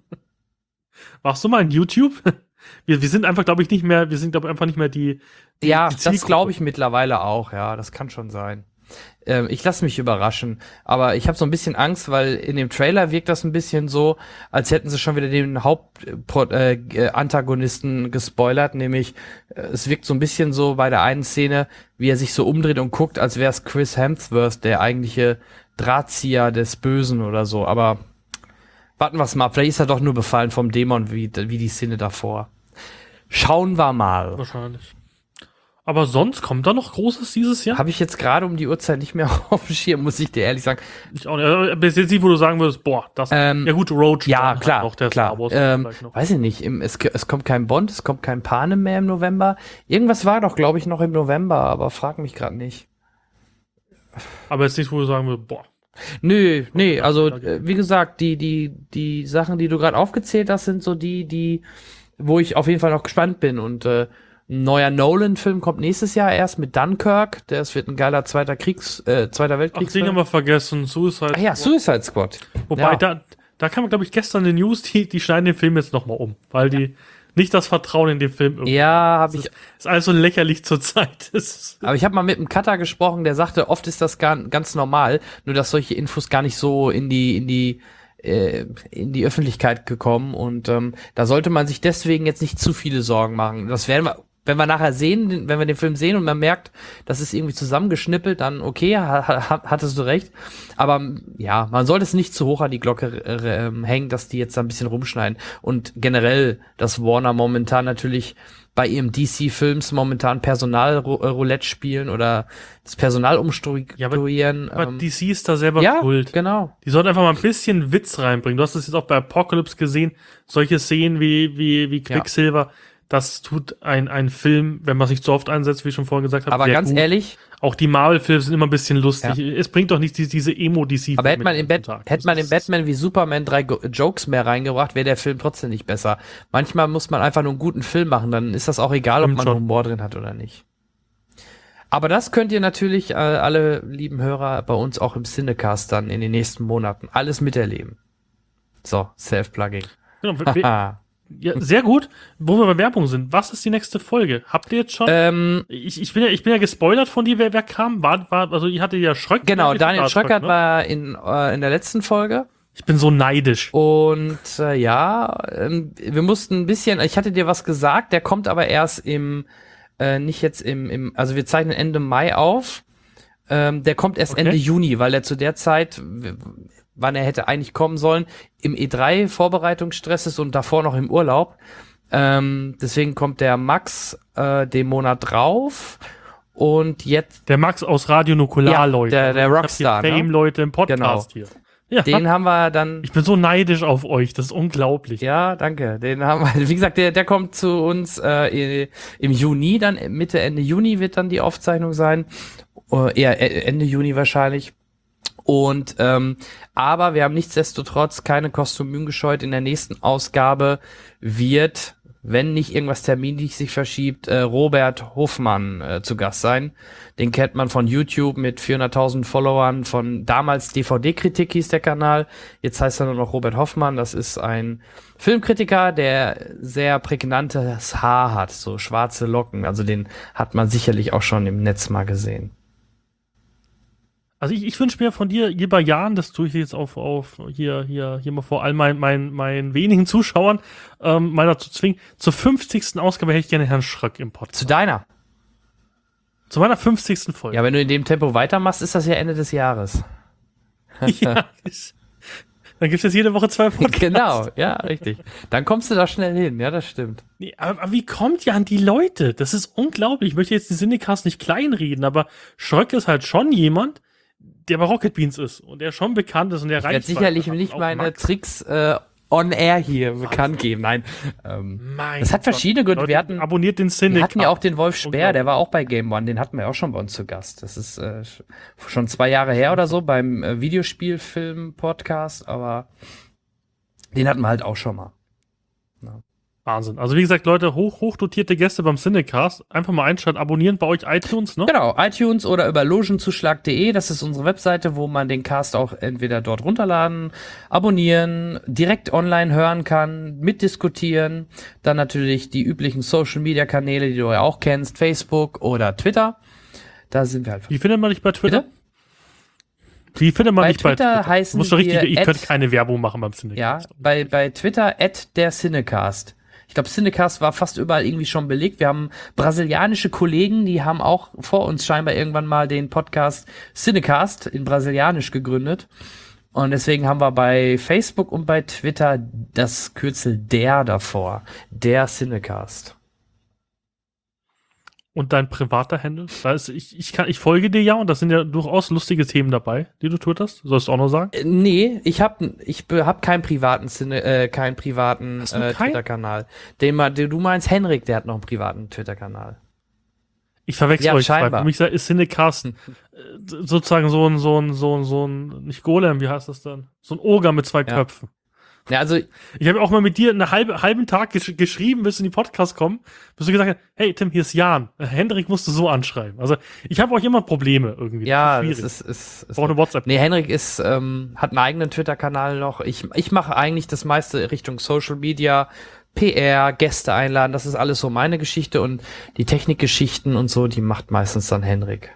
Warst du mal in YouTube? Wir, wir sind einfach, glaube ich, nicht mehr, wir sind, glaube ich, einfach nicht mehr die. die Ja, die das Zielgruppe. glaube ich mittlerweile auch, ja, das kann schon sein. Ähm, ich lasse mich überraschen, aber ich habe so ein bisschen Angst, weil in dem Trailer wirkt das ein bisschen so, als hätten sie schon wieder den Hauptantagonisten äh, gespoilert, nämlich äh, es wirkt so ein bisschen so bei der einen Szene, wie er sich so umdreht und guckt, als wäre es Chris Hemsworth, der eigentliche Drahtzieher des Bösen oder so, aber warten wir es mal ab, vielleicht ist er doch nur befallen vom Dämon, wie, wie die Szene davor. Schauen wir mal. Wahrscheinlich. Aber sonst kommt da noch Großes dieses Jahr? Habe ich jetzt gerade um die Uhrzeit nicht mehr auf dem Schirm, muss ich dir ehrlich sagen. Ich auch nicht. Also, bis jetzt nicht, wo du sagen würdest, boah, das. Ähm, ja, gut, Roach. Ja, klar, Noch der klar. Star Wars Ähm, vielleicht noch. weiß ich nicht, im, es, es kommt kein Bond, es kommt kein Panem mehr im November. Irgendwas war doch, glaube ich, noch im November, aber frag mich gerade nicht. Aber jetzt nicht, wo du sagen würdest, boah. Nö, nee, Ja, also okay. äh, wie gesagt, die die die Sachen, die du gerade aufgezählt hast, sind so die, die, wo ich auf jeden Fall noch gespannt bin. Und äh, ein neuer Nolan-Film kommt nächstes Jahr erst mit Dunkirk. Das wird ein geiler zweiter Kriegs, äh, zweiter Ach, den haben Weltkriegsfilm. wir vergessen. Suicide. Ach ja, Suicide Squad. Wobei, ja. da, da kam, glaube ich, gestern eine News, die, die schneiden den Film jetzt nochmal um, weil die nicht das Vertrauen in den Film irgendwie. Ja, habe Das ich. ist alles so lächerlich zur Zeit. Das ist- Aber ich habe mal mit einem Cutter gesprochen, der sagte, oft ist das gar, ganz normal, nur dass solche Infos gar nicht so in die in die äh, in die Öffentlichkeit gekommen und ähm, da sollte man sich deswegen jetzt nicht zu viele Sorgen machen. Das werden wir, wenn wir nachher sehen, wenn wir den Film sehen und man merkt, das ist irgendwie zusammengeschnippelt, dann okay, ha, ha, hattest du recht. Aber ja, man sollte es nicht zu hoch an die Glocke äh, äh, hängen, dass die jetzt da ein bisschen rumschneiden. Und generell, dass Warner momentan natürlich bei ihrem D C-Films momentan Personalroulette spielen oder das Personal umstrukturieren. Aber ähm, D C ist da selber ja, schuld. genau. Die sollten einfach mal ein bisschen Witz reinbringen. Du hast es jetzt auch bei Apocalypse gesehen. Solche Szenen wie, wie, wie Quicksilver. Das tut ein, ein Film, wenn man sich zu oft einsetzt, wie ich schon vorhin gesagt habe. Aber sehr ganz gut. ehrlich, Auch die Marvel-Filme sind immer ein bisschen lustig. Es bringt doch nicht die, diese Emo-D C. aber hätte man im Bett, Tag. hätte man Das in ist- Batman wie Superman drei Go Jokes mehr reingebracht, wäre der Film trotzdem nicht besser. Manchmal muss man einfach nur einen guten Film machen, dann ist das auch egal, ob Stimmt man schon. Humor drin hat oder nicht. Aber das könnt ihr natürlich, äh, alle lieben Hörer, bei uns auch im Cinecast dann in den nächsten Monaten alles miterleben. So, Self-Plugging. Genau, wir- wir- Haha. ja, sehr gut. Wo wir bei Werbung sind. Was ist die nächste Folge? Habt ihr jetzt schon? ähm, ich, ich, bin ja, ich bin ja gespoilert von dir, wer, wer kam. War, war, also, ihr hattet ja Schröck. genau, Ja, Daniel war Schröckert ne? war in, äh, in der letzten Folge. Ich bin so neidisch. Und äh, ja, ähm, wir mussten ein bisschen, ich hatte dir was gesagt, der kommt aber erst im, äh, nicht jetzt im, im, also wir zeichnen Ende Mai auf. Ähm, der kommt erst Okay. Ende Juni, weil er zu der Zeit, w- wann er hätte eigentlich kommen sollen, im E drei Vorbereitungsstress ist und davor noch im Urlaub. Ähm, deswegen kommt der Max äh, den Monat drauf. Und jetzt, Der Max aus Radio Nukular, Ja, Leute. der- der Ich hab Rockstar, die ne? Fame-Leute im Podcast hier. Ja. den haben wir dann. Ich bin so neidisch auf euch. Das ist unglaublich. Ja, danke. Den haben wir, wie gesagt, der, der kommt zu uns äh, im Juni, dann Mitte, Ende Juni wird dann die Aufzeichnung sein. Äh, eher E- Ende Juni wahrscheinlich. Und ähm, aber wir haben nichtsdestotrotz keine Kostümien gescheut. In der nächsten Ausgabe wird, wenn nicht irgendwas terminlich sich verschiebt, äh, Robert Hofmann äh, zu Gast sein. Den kennt man von YouTube mit vierhunderttausend Followern, von damals D V D-Kritik hieß der Kanal. Jetzt heißt er nur noch Robert Hoffmann. Das ist ein Filmkritiker, der sehr prägnantes Haar hat, so schwarze Locken. Also den hat man sicherlich auch schon im Netz mal gesehen. Also ich, ich wünsche mir von dir, lieber Jan, das tue ich jetzt auf, auf hier, hier, hier mal vor all meinen mein, mein wenigen Zuschauern ähm, mal dazu zwingen. Zur fünfzigsten Ausgabe hätte ich gerne Herrn Schröck im Podcast. Zu deiner? Zu meiner fünfzigsten Folge. Ja, wenn du in dem Tempo weitermachst, ist das ja Ende des Jahres. Ja, ich, dann gibt es jetzt jede Woche zwei Podcasts. Genau, ja, richtig. Dann kommst du da schnell hin, ja, das stimmt. Nee, aber, aber wie kommt ihr an die Leute? Das ist unglaublich. Ich möchte jetzt die Cinecast nicht kleinreden, aber Schröck ist halt schon jemand, der bei Rocket Beans ist und der schon bekannt ist und der Ich werde Reichweite sicherlich hat, nicht auch meine Max. Tricks äh, on air hier bekannt geben. Nein. Ähm, Mein das hat verschiedene Gott. Gründe. Wir hatten, Abonniert den wir Cinecast. hatten ja auch den Wolf Speer, Unglaublich. der war auch bei Game One, den hatten wir auch schon bei uns zu Gast. Das ist äh, schon zwei Jahre her oder so beim äh, Videospielfilm-Podcast, aber den hatten wir halt auch schon mal. Wahnsinn. Also wie gesagt, Leute, hoch, hochdotierte Gäste beim Cinecast. Einfach mal einschalten, abonnieren bei euch iTunes, ne? Genau, iTunes oder über logenzuschlag punkt de, das ist unsere Webseite, wo man den Cast auch entweder dort runterladen, abonnieren, direkt online hören kann, mitdiskutieren. Dann natürlich die üblichen Social-Media-Kanäle, die du ja auch kennst, Facebook oder Twitter. Da sind wir halt. Wie findet man dich bei Twitter? Bitte? Wie findet man Bei dich bei Twitter Twitter? heißen Muss doch richtig, wir ich at- könnte keine Werbung machen beim Ja, Cinecast. bei, bei Twitter at der Cinecast. Ich glaube, Cinecast war fast überall irgendwie schon belegt. Wir haben brasilianische Kollegen, die haben auch vor uns scheinbar irgendwann mal den Podcast Cinecast in Brasilianisch gegründet. Und deswegen haben wir bei Facebook und bei Twitter das Kürzel der davor. Der Cinecast. Und dein privater Handle? Da ist, ich, ich, kann, ich folge dir ja und da sind ja durchaus lustige Themen dabei, die du twitterst. Sollst du auch noch sagen? Äh, nee, ich habe ich be- hab keinen privaten Cine, äh, keinen privaten Hast du äh, keinen? Twitter-Kanal. Den, ma- den du meinst, Henrik, der hat noch einen privaten Twitter-Kanal. Ich verwechsel Ja, euch zwei. scheinbar. Für mich ist Cinecast äh, sozusagen so ein, so ein, so ein, so ein, nicht Golem, wie heißt das dann? So ein Oger mit zwei Ja. Köpfen. Ja, also Ich habe auch mal mit dir einen halbe, halben Tag gesch geschrieben, bis du in die Podcast kommen, bis du gesagt hast, hey Tim, hier ist Jan. Äh, Hendrik musst du so anschreiben. Also ich habe auch immer Probleme irgendwie. ja, Das das ist ist, ist, Ich ist brauche eine WhatsApp. Nee, Henrik ist, ähm, hat einen eigenen Twitter-Kanal noch. Ich, ich mache eigentlich das meiste Richtung Social Media, P R, Gäste einladen. Das ist alles so meine Geschichte und die Technikgeschichten und so, die macht meistens dann Henrik.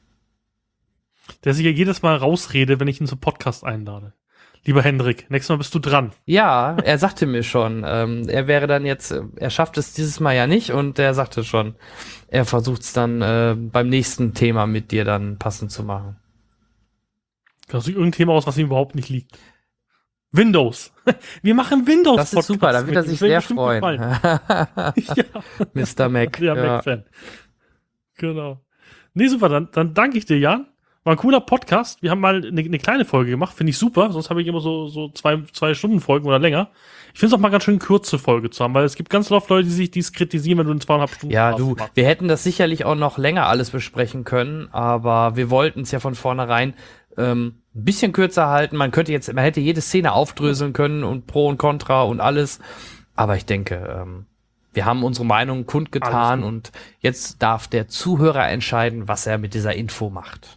Der sich ja jedes Mal rausrede, wenn ich ihn zum Podcast einlade. Lieber Hendrik, nächstes Mal bist du dran. Ja, er sagte mir schon, ähm, er wäre dann jetzt, äh, er schafft es dieses Mal ja nicht und er sagte schon, er versucht es dann äh, beim nächsten Thema mit dir dann passend zu machen. Kannst du irgendein Thema aus, was ihm überhaupt nicht liegt? Windows. Wir machen Windows. Das ist super, da wird er sich sehr freuen. Ja. Mister Mac. Der ja. Mac-Fan. Genau. Nee, super, dann, dann danke ich dir, Jan. War ein cooler Podcast. Wir haben mal eine, eine kleine Folge gemacht, finde ich super. Sonst habe ich immer so, so zwei, zwei Stunden Folgen oder länger. Ich finde es auch mal ganz schön, kurze Folge zu haben, weil es gibt ganz oft Leute, die sich dies kritisieren, wenn du in zweieinhalb Stunden Ja, Podcast du, machst. wir hätten das sicherlich auch noch länger alles besprechen können, aber wir wollten es ja von vornherein ähm, ein bisschen kürzer halten. Man könnte jetzt, man hätte jede Szene aufdröseln können und Pro und Contra und alles. Aber ich denke, ähm, wir haben unsere Meinung kundgetan Alles und jetzt darf der Zuhörer entscheiden, was er mit dieser Info macht.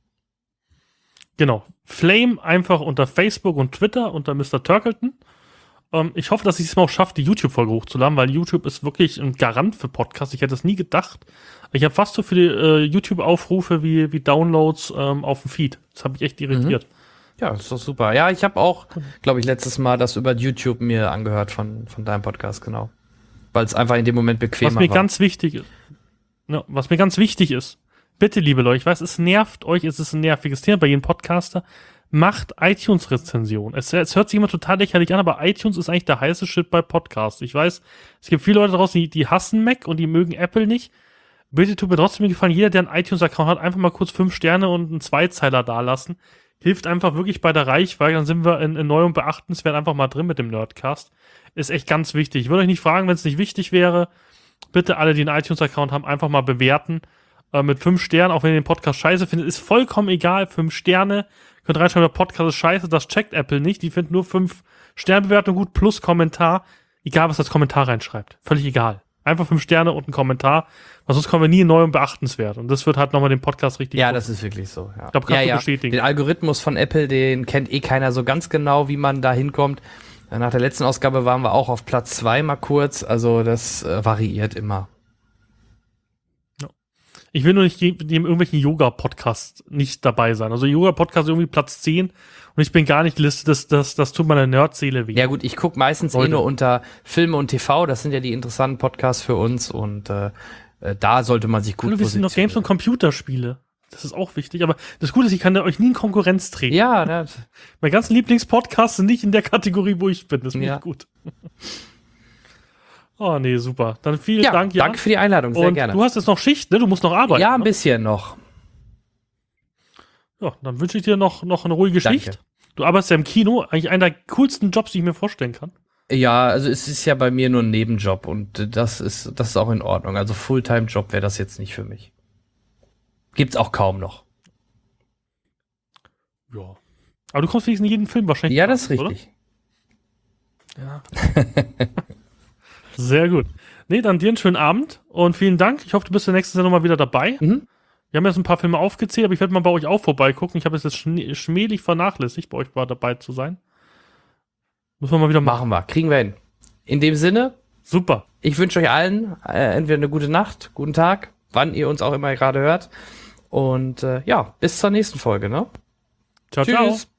Genau. Flame einfach unter Facebook und Twitter unter Mister Turkleton. Ähm, ich hoffe, dass ich es mal auch schaffe, die YouTube-Folge hochzuladen, weil YouTube ist wirklich ein Garant für Podcasts. Ich hätte es nie gedacht. Ich habe fast so viele äh, YouTube-Aufrufe wie, wie Downloads ähm, auf dem Feed. Das habe ich echt irritiert. Ja, ist doch super. Ja, ich habe auch, glaube ich, letztes Mal das über YouTube mir angehört von, von deinem Podcast, genau. Weil es einfach in dem Moment bequemer Was mir war. ganz wichtig ist, ja, was mir ganz wichtig ist, bitte, liebe Leute, ich weiß, es nervt euch, es ist ein nerviges Thema bei jedem Podcaster, macht iTunes-Rezension. Es, es hört sich immer total lächerlich an, aber iTunes ist eigentlich der heiße Shit bei Podcasts. Ich weiß, es gibt viele Leute draußen, die, die hassen Mac und die mögen Apple nicht. Bitte tut mir trotzdem gefallen, jeder, der einen iTunes-Account hat, einfach mal kurz fünf Sterne und einen Zweizeiler dalassen. Hilft einfach wirklich bei der Reichweite, dann sind wir in, in neu und beachtenswert einfach mal drin mit dem Nerdcast. Ist echt ganz wichtig. Ich würde euch nicht fragen, wenn es nicht wichtig wäre. Bitte alle, die einen iTunes-Account haben, einfach mal bewerten. Äh, mit fünf Sternen, auch wenn ihr den Podcast scheiße findet, ist vollkommen egal. Fünf Sterne Könnt reinschreiben, der Podcast ist scheiße, das checkt Apple nicht. Die finden nur fünf Sternbewertung gut plus Kommentar. Egal, was als Kommentar reinschreibt. Völlig egal. Einfach fünf Sterne und ein Kommentar. Weil sonst kommen wir nie neu und beachtenswert. Und das wird halt nochmal den Podcast richtig Ja, gut. das ist wirklich so. Ja. Ich glaube, kannst ja, du ja. bestätigen. Den Algorithmus von Apple, den kennt eh keiner so ganz genau, wie man da hinkommt. Nach der letzten Ausgabe waren wir auch auf Platz zwei mal kurz. Also das äh, variiert immer. Ich will nur nicht in irgendwelchen Yoga-Podcasts nicht dabei sein. Also Yoga-Podcast irgendwie Platz zehn und ich bin gar nicht gelistet. Das, das, das tut meiner Nerdseele weh. Ja gut, ich gucke meistens Leute. eh nur unter Filme und T V. Das sind ja die interessanten Podcasts für uns. Und äh, äh, da sollte man sich gut Hallo, wir sind noch Games und Computerspiele. Das ist auch wichtig. Aber das Gute ist, ich kann euch nie in Konkurrenz treten. Ja, das, Meine ganzen Lieblingspodcasts sind nicht in der Kategorie, wo ich bin. Das finde Ja. ich gut. Oh, nee, super. Dann vielen ja Dank, Jan. danke für die Einladung, sehr und gerne. du hast jetzt noch Schicht, ne? Du musst noch arbeiten. Ja, ein ne? bisschen noch. Ja, dann wünsche ich dir noch, noch eine ruhige Danke. Schicht. Du arbeitest ja im Kino. Eigentlich einer der coolsten Jobs, die ich mir vorstellen kann. Ja, also es ist ja bei mir nur ein Nebenjob und äh, das ist, das ist auch in Ordnung. Also Fulltime-Job wäre das jetzt nicht für mich. Gibt's auch kaum noch. Ja. Aber du kommst wenigstens in jeden Film wahrscheinlich. Ja, das ist oder? richtig. Ja. Sehr gut. Nee, dann dir einen schönen Abend und vielen Dank. Ich hoffe, du bist in der nächsten Sendung mal wieder dabei. Mhm. Wir haben jetzt ein paar Filme aufgezählt, aber ich werde mal bei euch auch vorbeigucken. Ich habe es jetzt schn- schmählich vernachlässigt, bei euch mal dabei zu sein. Müssen wir mal wieder machen. Machen wir. Kriegen wir hin. In dem Sinne, Super. ich wünsche euch allen äh, entweder eine gute Nacht, guten Tag, wann ihr uns auch immer gerade hört. Und äh, ja, bis zur nächsten Folge, ne? Ciao, ciao. Tschüss.